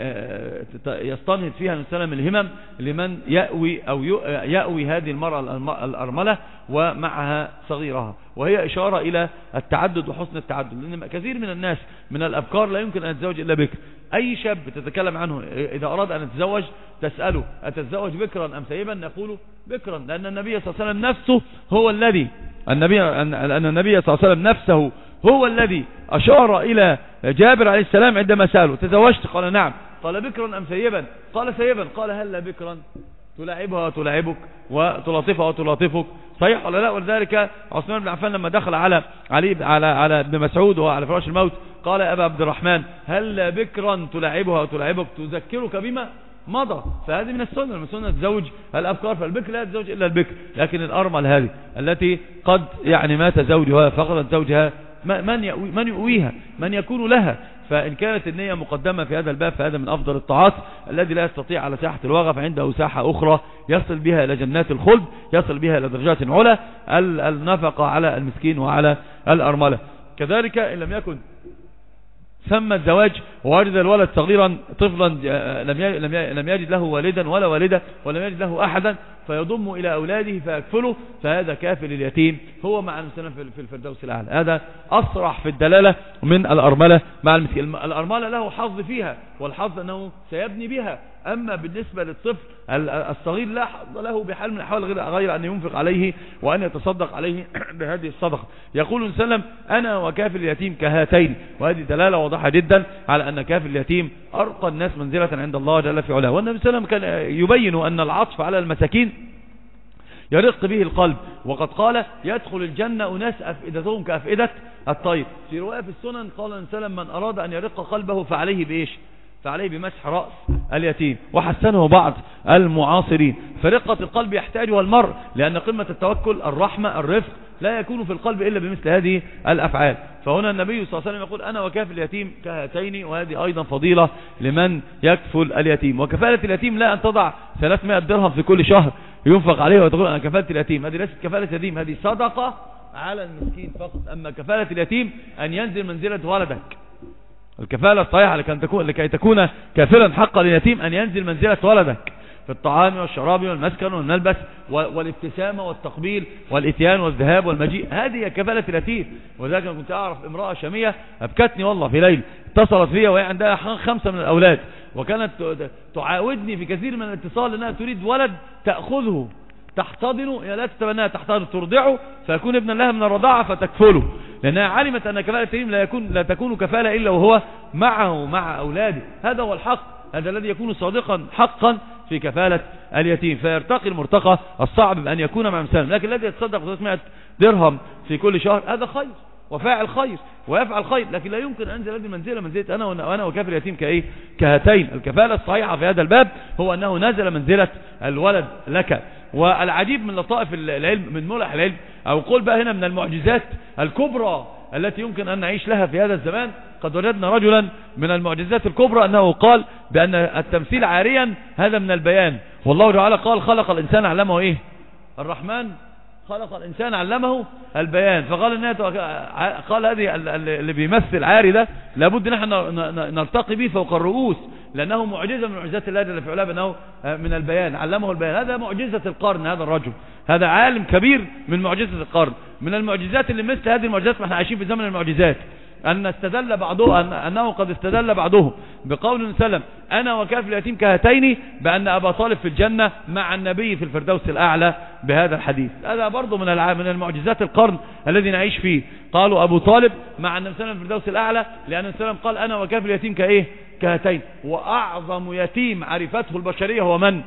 يستنهض فيها النبي صلى الله عليه وسلم الهمم لمن يأوي أو يأوي هذه المرأة الأرملة ومعها صغيرها، وهي إشارة إلى التعدد وحسن التعدد، لأن كثير من الناس من الأبكار لا يمكن أن يتزوج إلا بكر. أي شاب تتكلم عنه إذا أراد أن يتزوج تسأله أتتزوج بكرا أم ثيبا؟ نقول بكرا، لأن النبي صلى الله عليه وسلم نفسه هو الذي النبي أن النبي صلى الله عليه وسلم نفسه هو الذي أشار إلى جابر عليه السلام عندما سأله تزوجت؟ قال نعم. قال بكرا أم ثيبا؟ قال ثيبا. قال هل بكرا تلاعبها وتلاعبك وتلاطفها وتلاطفك؟ صحيح ولا لا؟ ولذلك عثمان بن عفان لما دخل على علي على على ابن مسعود وهو على فراش الموت قال يا أبا عبد الرحمن هل بكرا تلاعبها وتلاعبك تذكرك بما مضى؟ فهذه من السنة، من السنة تزوج الأبكار، فالبكر لا تزوج إلا البكر، لكن الأرمل هذه التي قد يعني مات زوجها فقدت زوجها من يؤوي من يؤويها من يكون لها. فإن كانت النية مقدمة في هذا الباب فهذا من أفضل الطاعات. الذي لا يستطيع على ساحة الوغى فعنده ساحة أخرى يصل بها إلى جنات الخلد، يصل بها إلى درجات علا، النفقة على المسكين وعلى الأرملة. كذلك إن لم يكن ثم الزواج ووجد الولد صغيرا طفلا لم يجد له والدا ولا والدة ولم يجد له أحدا فيضم إلى أولاده فيكفله، فهذا كافل اليتيم هو مع المسلم في الفردوس الأعلى. هذا أصرح في الدلالة من الأرملة مع المسكين. الأرملة له حظ فيها، والحظ أنه سيبني بها. أما بالنسبة للطفل الصغير لا حظ له بحال من الأحوال غير أن ينفق عليه وأن يتصدق عليه بهذه الصدقة. يقول النبي صلى الله عليه وسلم أنا وكافل اليتيم كهاتين، وهذه دلالة واضحة جدا على أن كافل اليتيم أرقى الناس منزلة عند الله جل في علاه. والنبي صلى الله عليه وسلم كان يبين أن العطف على المساكين يرق به القلب، وقد قال يدخل الجنة أناس أفئدتهم كأفئدة الطير. في رواية في السنن قال النبي صلى الله عليه وسلم من أراد أن يرق قلبه فعليه بإيش؟ فعليه بمسح رأس اليتيم، وحسنه بعض المعاصرين. فرقة القلب يحتاجها المرء، لأن قمة التوكل الرحمة الرفق لا يكون في القلب إلا بمثل هذه الأفعال. فهنا النبي صلى الله عليه وسلم يقول أنا وكافل اليتيم كهاتين، وهذه أيضا فضيلة لمن يكفل اليتيم. وكفالة اليتيم لا أن تضع ثلاثمائة درهم في كل شهر ينفق عليه وتقول أنا كفالة اليتيم، هذه ليست كفالة اليتيم، هذه صدقة على المسكين فقط. أما كفالة اليتيم أن ينزل منزلة ولدك. الكفالة الصحيحة لكي تكون, لكي تكون كافلا حقا لليتيم أن ينزل منزلة ولدك في الطعام والشراب والمسكن والملبس والابتسامة والتقبيل والاتيان والذهاب والمجيء. هذه كفالة اليتيم. وذلك كنت أعرف امرأة شامية أبكتني والله في ليل، اتصلت فيها وهي عندها خمسة من الأولاد، وكانت تعاودني في كثير من الاتصال أنها تريد ولد تأخذه تحتضنه، لا تتبناها تحتضنه ترضعه فيكون ابنا لها من الرضاعة فتكفله، لأنها علمت أن كفالة اليتيم لا, يكون لا تكون كفالة إلا وهو معه مع أولاده. هذا هو الحق، هذا الذي يكون صادقا حقا في كفالة اليتيم. فيرتقي المرتقى الصعب بأن يكون مع مسلم. لكن الذي يتصدق ثلاثمائة درهم في كل شهر هذا خير وفاعل خير ويفعل خير، لكن لا يمكن أنزل هذه المنزلة منزلة أنا وأنا وكافل اليتيم كإيه كهاتين. الكفالة الصحيحة في هذا الباب هو أنه نزل منزلة الولد لك. والعجيب من لطائف العلم من ملح العلم أو قول بقى هنا من المعجزات الكبرى التي يمكن أن نعيش لها في هذا الزمان. قد وجدنا رجلا من المعجزات الكبرى أنه قال بأن التمثيل عاريا هذا من البيان، والله تعالى قال خلق الإنسان علمه إيه؟ الرحمن خلق الإنسان علمه البيان. فقال الناس قال هذه اللي بيمثل عاري ده لابد نحن نرتقي به فوق الرؤوس، لأنه معجزة من معجزات الله جل في علاه بأنه من البيان علمه البيان. هذا معجزة القرن، هذا الرجل هذا عالم كبير من معجزة القرن. من المعجزات اللي مثل هذه المعجزات، ما احنا عايشين في زمن المعجزات، أن استدل بعضه أن أنه قد استدل بعضهم بقول سلم أنا وكافل اليتيم كهاتين بأن أبا طالب في الجنة مع النبي في الفردوس الأعلى بهذا الحديث. هذا برضو من من المعجزات القرن الذي نعيش فيه. قالوا أبو طالب مع النبي صلى الله عليه وسلم في الفردوس الأعلى لأن النبي صلى الله عليه وسلم قال أنا وكافل اليتيم كإيه؟ كهاتين. وأعظم يتيم عرفته البشرية هو من؟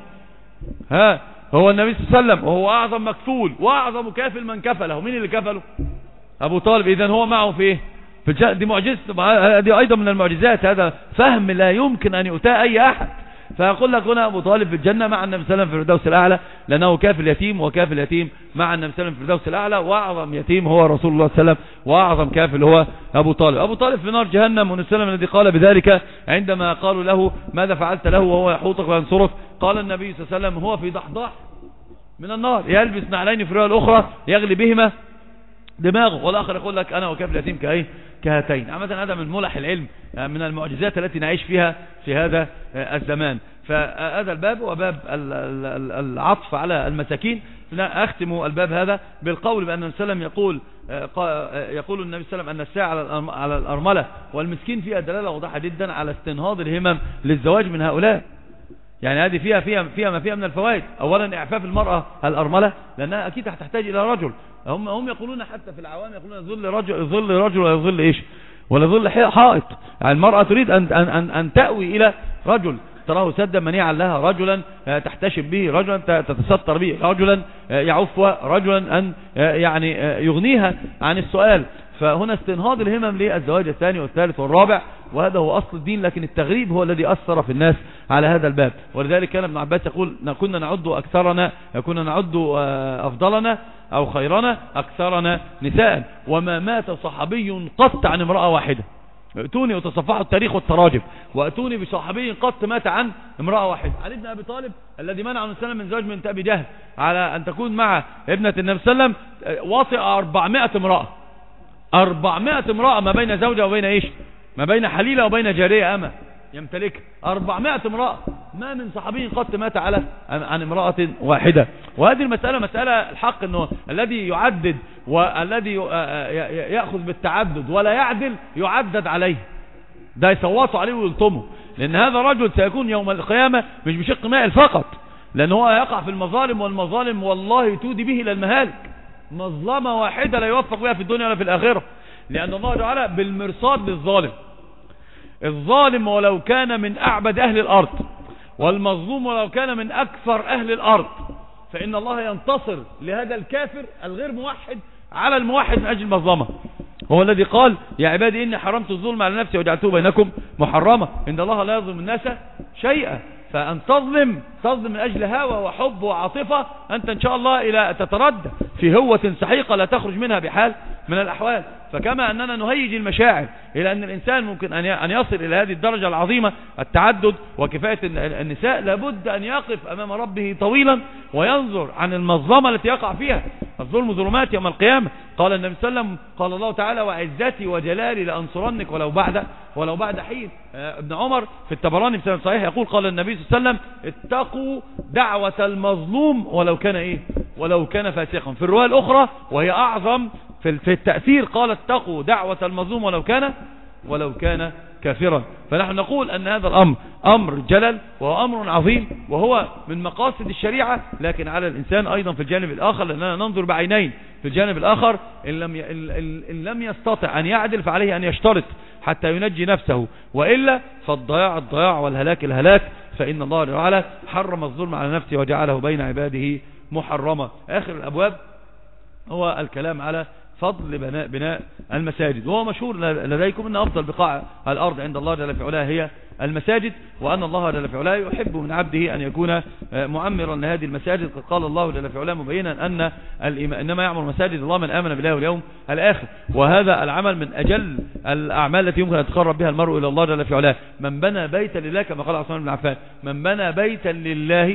ها هو النبي صلى الله عليه وسلم، وهو أعظم مكفول وأعظم كافل من كفله. مين اللي كفله؟ أبو طالب. إذن هو معه في إيه؟ في دي معجزة، هذه أيضا من المعجزات. هذا فهم لا يمكن أن يؤتى أي أحد. فأقول لك هنا أبو طالب في الجنة مع النبي صلى الله عليه وسلم في الفردوس الأعلى لأنه كافل يتيم، وكافل يتيم مع النبي صلى الله عليه وسلم في الفردوس الأعلى، وأعظم يتيم هو رسول الله صلى الله عليه وسلم، وأعظم كافل هو أبو طالب. أبو طالب في نار جهنم، والنبي صلى الله عليه وسلم الذي قال بذلك عندما قالوا له ماذا فعلت له وهو يحوطك وينصرك، قال النبي صلى الله عليه وسلم هو في ضحضاح من النار يلبس نعلين في الرواية الأخرى يغلي بهما دماغه، والآخر يقول لك أنا وكافل يتيم كأيه كهاتين. عامة هذا من ملح العلم، من المعجزات التي نعيش فيها في هذا الزمان. فهذا الباب وباب العطف على المساكين. أختم الباب هذا بالقول بأن النبي صلى الله عليه وسلم يقول يقول النبي صلى الله عليه وسلم أن الساعة على الأرملة والمسكين فيها دلالة واضحة جدا على استنهاض الهمم للزواج من هؤلاء. يعني هذه فيها فيها فيها ما فيها من الفوائد. أولا إعفاف المرأة الأرملة لأنها أكيد هتحتاج إلى رجل. هم هم يقولون حتى في العوام يقولون ظل رجل ظل رجل ولا ظل إيش ولا ظل حائط. يعني المرأة تريد أن أن أن, أن تأوي إلى رجل تراه سدا منيعا لها، رجلا تحتشم به، رجلا تتستر به، رجلا يعفها، رجلا أن يعني يغنيها عن السؤال. فهنا استنهاض الهمم للزواج الثاني والثالث والرابع، وهذا هو أصل الدين. لكن التغريب هو الذي أثر في الناس على هذا الباب. ولذلك كان ابن عباس يقول كنا نعد أكثرنا كنا نعد أفضلنا أو خيرنا أكثرنا نساء، وما مات صحابي قط عن امرأة واحدة. ائتوني وتصفحوا التاريخ والتراجم واتوني بصحابي قط مات عن امرأة واحدة. علي بن أبي طالب الذي منع النبي صلى الله عليه وسلم من زواج بنت أبي جهل على أن تكون مع ابنة النبي صلى الله عليه وسلم واطئ أربعمائة امرأة أربعمائة امرأة ما بين زوجة وبين إيش ما بين حليلة وبين جارية أمة يمتلك أربعمائة امرأة. ما من صحابي قط مات على عن امرأة واحدة. وهذه المسألة مسألة الحق أنه الذي يعدد والذي يأخذ بالتعدد ولا يعدل يعدد عليه، ده يصوتوا عليه ويلطموا، لأن هذا رجل سيكون يوم القيامة مش بشق مائل فقط، لأنه هو يقع في المظالم، والمظالم والله تودي به إلى المهالك. مظلمة واحدة لا يوفق بها في الدنيا ولا في الآخرة، لأن الله تعالى بالمرصاد للظالم. الظالم ولو كان من أعبد أهل الأرض، والمظلوم ولو كان من أكثر أهل الأرض، فإن الله ينتصر لهذا الكافر الغير موحد على الموحد من أجل المظلمة. هو الذي قال يا عبادي إني حرمت الظلم على نفسي وجعلته بينكم محرمة، إن الله لا يظلم الناس شيئا. فأن تظلم تظلم من أجل هوى وحب وعاطفة، أنت إن شاء الله إلى تتردى في هوة سحيقة لا تخرج منها بحال من الأحوال. فكما أننا نهيج المشاعر إلى أن الإنسان ممكن أن يصل إلى هذه الدرجة العظيمة التعدد وكفاية النساء، لابد أن يقف أمام ربه طويلا وينظر عن المظلمة التي يقع فيها. الظلم ظلمات يوم القيامة. قال النبي صلى الله عليه وسلم قال الله تعالى وعزتي وجلالي لأنصرنك ولو بعد ولو بعد حين. ابن عمر في الطبراني بسند صحيح يقول قال النبي صلى الله عليه وسلم اتقوا دعوة المظلوم ولو كان إيه ولو كان فاسقا. في الرواية الأخرى وهي أعظم في التأثير قال اتقوا دعوة المظلوم ولو كان ولو كان كافرا. فنحن نقول أن هذا الأمر أمر جلل وهو أمر عظيم وهو من مقاصد الشريعة، لكن على الإنسان أيضا في الجانب الآخر، لأننا ننظر بعينين. في الجانب الآخر إن لم إن لم يستطع أن يعدل فعليه أن يشترط حتى ينجي نفسه، وإلا فالضياع الضياع والهلاك الهلاك. فإن الله تعالى حرم الظلم على نفسه وجعله بين عباده محرما. آخر الأبواب هو الكلام على فضل بناء, بناء المساجد. وهو مشهور لديكم أن أفضل بقاع الأرض عند الله جل في علاه هي المساجد، وأن الله جل في علاه يحب من عبده أن يكون معمرا لهذه المساجد. قد قال الله جل في علاه مبينا أن إنما يعمر مساجد الله من آمن بالله واليوم الآخر، وهذا العمل من أجل الأعمال التي يمكن أن يتقرب بها المرء إلى الله جل في علاه. من بنى بيتا لله كما قال عثمان بن عفان، من بنى بيتا لله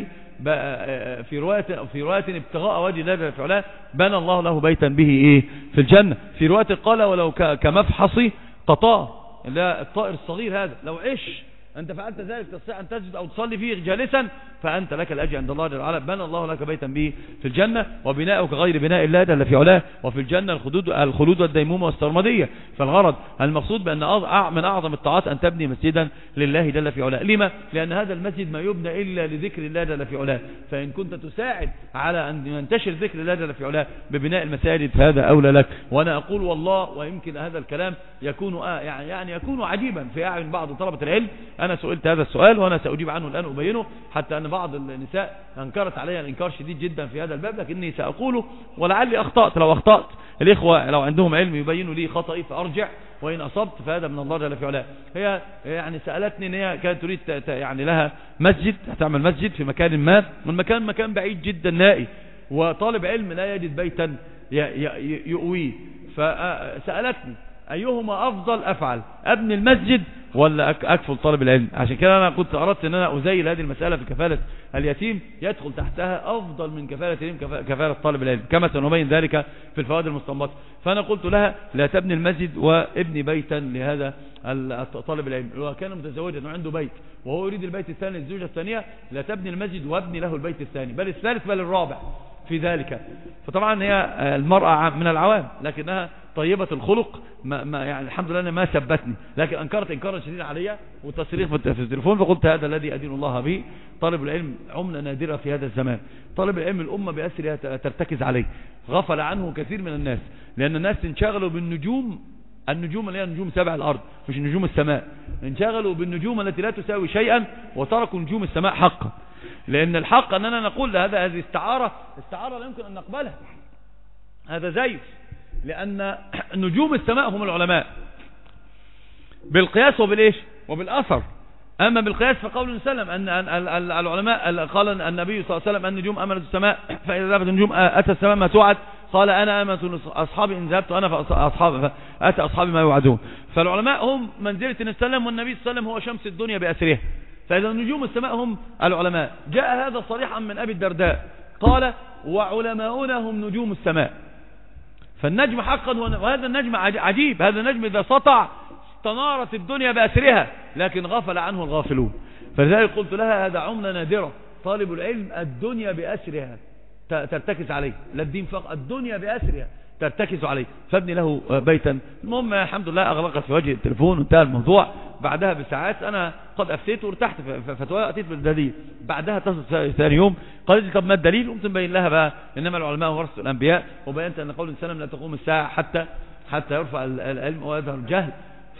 في رواية في رواية ابتغاء وجه الله جل في علاه بنى الله له بيتا به ايه في الجنة. في رواية قال ولو كمفحص قطاه، لا الطائر الصغير هذا لو عش أنت فعلت ذلك تستطيع أن تسجد أو تصلي فيه جالسا فأنت لك الأجر عند الله جل وعلا. بنى الله لك بيتا به في الجنة، وبناؤك غير بناء الله جل في علاه. وفي الجنة الخلود الخلود والديمومة والسرمدية. فالغرض المقصود بأن من أعظم الطاعات أن تبني مسجدا لله جل في علاه. لما؟ لأن هذا المسجد ما يبنى إلا لذكر الله جل في علاه، فإن كنت تساعد على أن ينتشر ذكر الله جل في علاه ببناء المساجد فهذا أولى لك. وأنا أقول والله، ويمكن هذا الكلام يكون آه يعني يعني يكون عجيبا في أعين بعض طلبة العلم. أنا سئلت هذا السؤال وأنا سأجيب عنه الآن أبينه، حتى أن بعض النساء أنكرت علي الإنكار شديد جدا في هذا الباب، لكني سأقوله ولعلي أخطأت. لو أخطأت الإخوة لو عندهم علم يبينوا لي خطئي فأرجع، وإن أصبت فهذا من الله جل في علاه. هي يعني سألتني إن هي كانت تريد يعني لها مسجد، تعمل مسجد في مكان ما، والمكان مكان بعيد جدا نائي، وطالب علم لا يجد بيتا يؤويه. فسألتني أيهما أفضل أفعل، أبني المسجد ولا أكفل طالب العلم؟ عشان كده أنا كنت أردت أن أنا أزيل هذه المسألة في كفالة اليتيم، يدخل تحتها أفضل من كفالة اليتيم كفالة طالب العلم، كما سنبين ذلك في الفوائد المستنبطة. فأنا قلت لها لا تبني المسجد وابني بيتا لهذا طالب العلم. وكان متزوجا وعنده بيت وهو يريد البيت الثاني للزوجة الثانية، لا تبني المسجد وابني له البيت الثاني بل الثالث بل الرابع في ذلك. فطبعا هي المرأة من العوام لكنها طيبة الخلق، ما ما يعني الحمد لله ما سبتني، لكن أنكرت إنكارا شديدا علي وتصريح في التليفون. فقلت هذا الذي أدين الله به. طالب العلم عملة نادرة في هذا الزمان. طالب العلم الأمة بأسرها ترتكز عليه، غفل عنه كثير من الناس، لأن الناس انشغلوا بالنجوم، النجوم اللي هي نجوم سبع الأرض مش نجوم السماء، انشغلوا بالنجوم التي لا تساوي شيئا وتركوا نجوم السماء حقا. لأن الحق أننا نقول هذا هذه استعارة استعارة لا يمكن أن نقبلها، هذا زيف، لأن نجوم السماء هم العلماء بالقياس وبالإيش وبالأثر. أما بالقياس فقول وسلم أن العلماء قال النبي صلى الله عليه وسلم أن النجوم أمنت السماء، فإذا ذهبت النجوم أتى السماء ما توعد، قال أنا أمنت أصحابي إن ذهبت أنا فأصحابي فأتى أصحابي ما يوعدون. فالعلماء هم منزلة النبي صلى الله عليه وسلم، والنبي صلى الله عليه وسلم هو شمس الدنيا بأسرها، فإذا نجوم السماء هم العلماء. جاء هذا صريحا من أبي الدرداء قال وعلماؤنا هم نجوم السماء. فالنجم حقا، وهذا النجم عجيب، هذا النجم إذا سطع استنارت الدنيا بأسرها، لكن غفل عنه الغافلون. فلذلك قلت لها هذا عملة نادرة، طالب العلم الدنيا بأسرها ترتكز عليه، لا الدين فقط، الدنيا بأسرها ترتكز عليه، فابني له بيتا. المهم الحمد لله أغلقت في وجه التليفون وانتهى الموضوع. بعدها بساعات أنا قد أفتيت وارتحت فتوى، أتيت بالدليل. بعدها اتصلت ثاني يوم قالت لي طب ما الدليل؟ قمت مبين لها بقى إنما العلماء ورثة الأنبياء، وبينت أن قول السلام لا تقوم الساعة حتى حتى يرفع العلم ويظهر الجهل.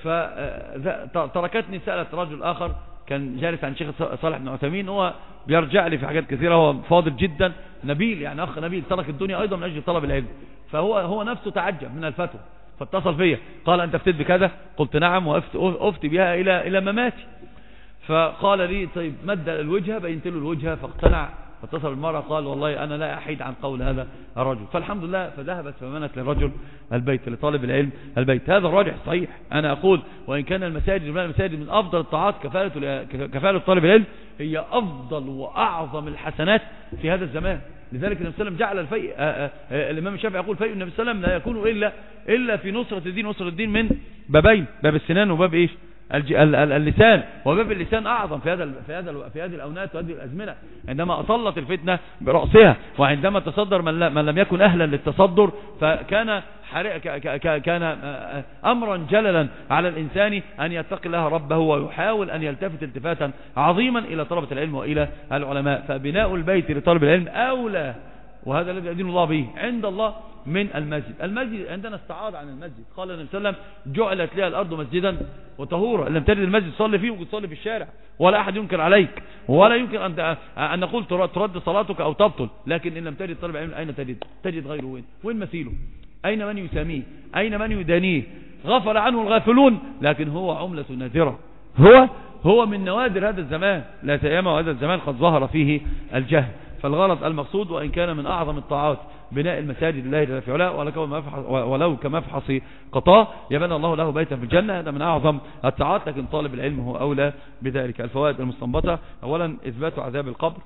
فتركتني. سألت رجل آخر كان جالس عن شيخ صالح بن عثيمين، هو بيرجع لي في حاجات كثيرة، هو فاضل جدا نبيل، يعني أخ نبيل، ترك الدنيا أيضا من أجل طلب العلم. فهو هو نفسه تعجب من الفتوى، فاتصل فيا قال أنت افتيت بكذا؟ قلت نعم، وأفتي بها إلى إلى مماتي. فقال لي طيب مد الوجهة، بينت له الوجهة فاقتنع. فاتصل المرأة قال والله أنا لا أحيد عن قول هذا الرجل. فالحمد لله فذهبت فمنت للرجل البيت، لطالب العلم البيت. هذا الراجح صحيح. أنا أقول وإن كان المساجد المساجد من أفضل الطاعات، كفالة كفالة طالب العلم هي أفضل وأعظم الحسنات في هذا الزمان. لذلك النبي صلى الله عليه وسلم جعل الفيء، الإمام الشافعي يقول فيء النبي صلى الله عليه وسلم لا يكون إلا إلا في نصرة الدين. نصرة الدين من بابين، باب السنان وباب إيش اللسان. وباب اللسان أعظم في هذا في هذا في هذه الأونات وهذه الأزمنة، عندما أطلت الفتنة برأسها، وعندما تصدر من, من لم يكن أهلا للتصدر، فكان كان أمرا جللا على الإنسان أن يتقي الله ربه ويحاول أن يلتفت التفاتا عظيما إلى طلبة العلم وإلى العلماء. فبناء البيت لطلب العلم أولى، وهذا الذي يدين الله به عند الله من المسجد. المسجد عندنا استعاض عن المسجد. قال النبي صلى الله عليه وسلم جعلت لها الأرض مسجدا وطهورا، لم تجد المسجد تصلي فيه وتصلي في الشارع، ولا أحد ينكر عليك، ولا يمكن أن أن نقول ترد صلاتك أو تبطل. لكن إن لم تجد طالب علم أين تجد؟ تجد غيره. وين وين مثيله؟ أين من يساميه؟ أين من يدانيه؟ غفل عنه الغافلون، لكن هو عملة نادرة، هو هو من نوادر هذا الزمان، لا سيما وهذا الزمان قد ظهر فيه الجهل. فالغرض المقصود، وإن كان من أعظم الطاعات بناء المساجد لله جل في علاه، ولو كمفحص قطاع يبنى الله له بيتا في الجنة، هذا من أعظم الطاعات، لكن طالب العلم هو أولى بذلك. الفوائد المستنبطة: أولا إثبات عذاب القبر.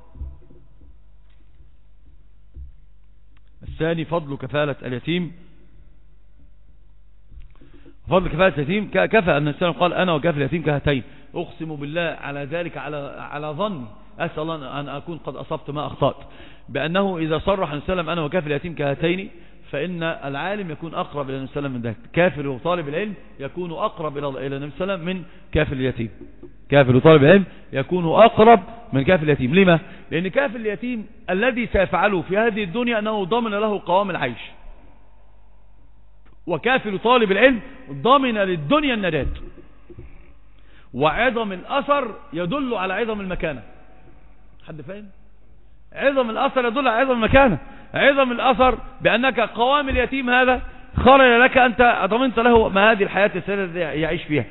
الثاني فضل كفالة اليتيم. فضل كفالة اليتيم، كفى أن السلام قال أنا وكفل اليتيم كهاتين. أقسم بالله على ذلك، على على ظني، أسأل الله أن أكون قد أصبت ما أخطأت، بأنه إذا صرح السلام أنا وكفل اليتيم كهاتين، فإن العالم يكون أقرب إلى النبي صلى الله عليه وسلم من ذلك. كافل وطالب العلم يكون أقرب إلى النبي صلى الله عليه وسلم من كافل اليتيم. كافل وطالب العلم يكون أقرب من كافل اليتيم. لما؟ لأن كافل اليتيم الذي سيفعله في هذه الدنيا أنه ضامن له قوام العيش، وكافل طالب العلم ضامن للدنيا النجاة. وعظم الأثر يدل على عظم المكانة. حد فاهم؟ عظم الأثر يدل على عظم المكانة. عظم الأثر بأنك قوام اليتيم هذا خرج لك، أنت ضمنت له ما هذه الحياة السنة التي يعيش فيها.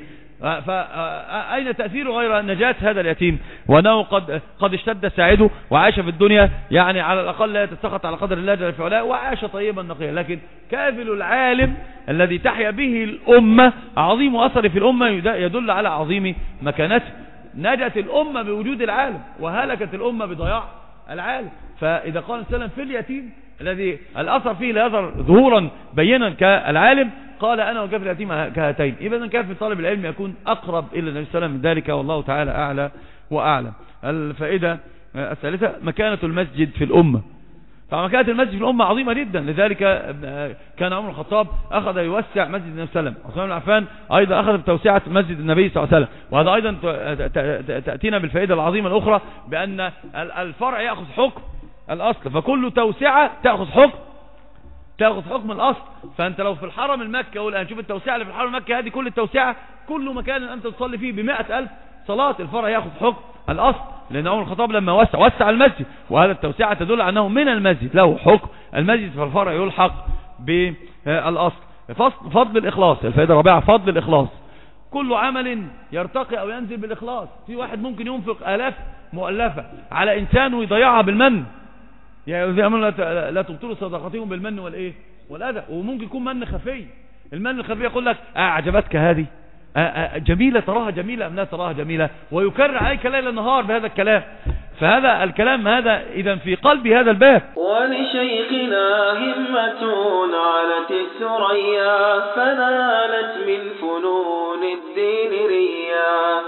فأين تأثير غير نجاة هذا اليتيم، وأنه قد قد اشتد ساعده وعاش في الدنيا يعني على الأقل لا يتسخط على قدر الله جل في علاه، وعاش طيبا نقيا. لكن كافل العالم الذي تحيا به الأمة عظيم أثر في الأمة يدل على عظيم مكانته. نجت الأمة بوجود العالم، وهلكت الأمة بضياع العالم. فإذا قال السلام في اليتيم الذي الأثر فيه لا يظهر ظهورا بينا كالعالم، قال أنا وكافل اليتيم كهاتين. إذن كافل طالب العلم يكون أقرب إلى النبي صلى الله عليه وسلم من ذلك، والله تعالى أعلى وأعلم. الفائدة الثالثة مكانة المسجد في الأمة. فمكانة المسجد في الأمة عظيمة جدا، لذلك كان عمر الخطاب أخذ يوسع مسجد النبي صلى الله عليه وسلم، عثمان بن عفان أيضا أخذ بتوسعة مسجد النبي صلى الله عليه وسلم. وهذا أيضا تأتينا بالفائدة العظيمة الأخرى، بأن الفرع يأخذ حكم الأصل، فكل توسعة تأخذ حكم تأخذ حكم الأصل. فأنت لو في الحرم المكي، والآن شوف التوسعة اللي في الحرم المكي هذه، كل التوسعة كل مكان أنت تصلي فيه بمائة ألف صلاة، الفرع يأخذ حكم الأصل، لأن عمر الخطاب لما وسع وسع المسجد، وهذا التوسعة تدل أنه من المسجد له حكم المسجد، فالفرع يلحق بالأصل. فضل الإخلاص، الفائدة الرابعة فضل الإخلاص. كل عمل يرتقي أو ينزل بالإخلاص. في واحد ممكن ينفق آلاف مؤلفة على إنسان ويضيعها بالمن، يعني لا تبطلوا صدقاتهم بالمن والإيه والأذى. وممكن يكون من خفي، المن الخفي يقول لك أعجبتك هذه جميلة، تراها جميلة أم لا تراها جميلة، ويكرر عليك ليل نهار بهذا الكلام. فهذا الكلام هذا إذا في قلب هذا الباب. ولشيخنا همة علت الثريا، فنالت من فنون الدين ريا.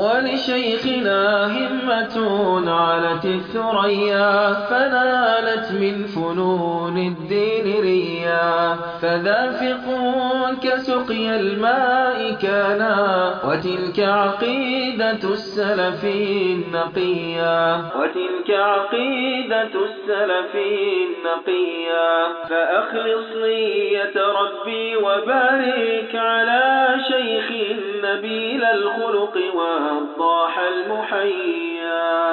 ولشيخنا همة علت الثريا، فنالت من فنون الدين ريا. فذافق كسقي الماء كانا، وتلك عقيدة السلف النقيا. وتلك عقيدة السلف النقيا. فأخلص نية ربي وبارك على شيخ نبيل الخلق والضاح المحيا.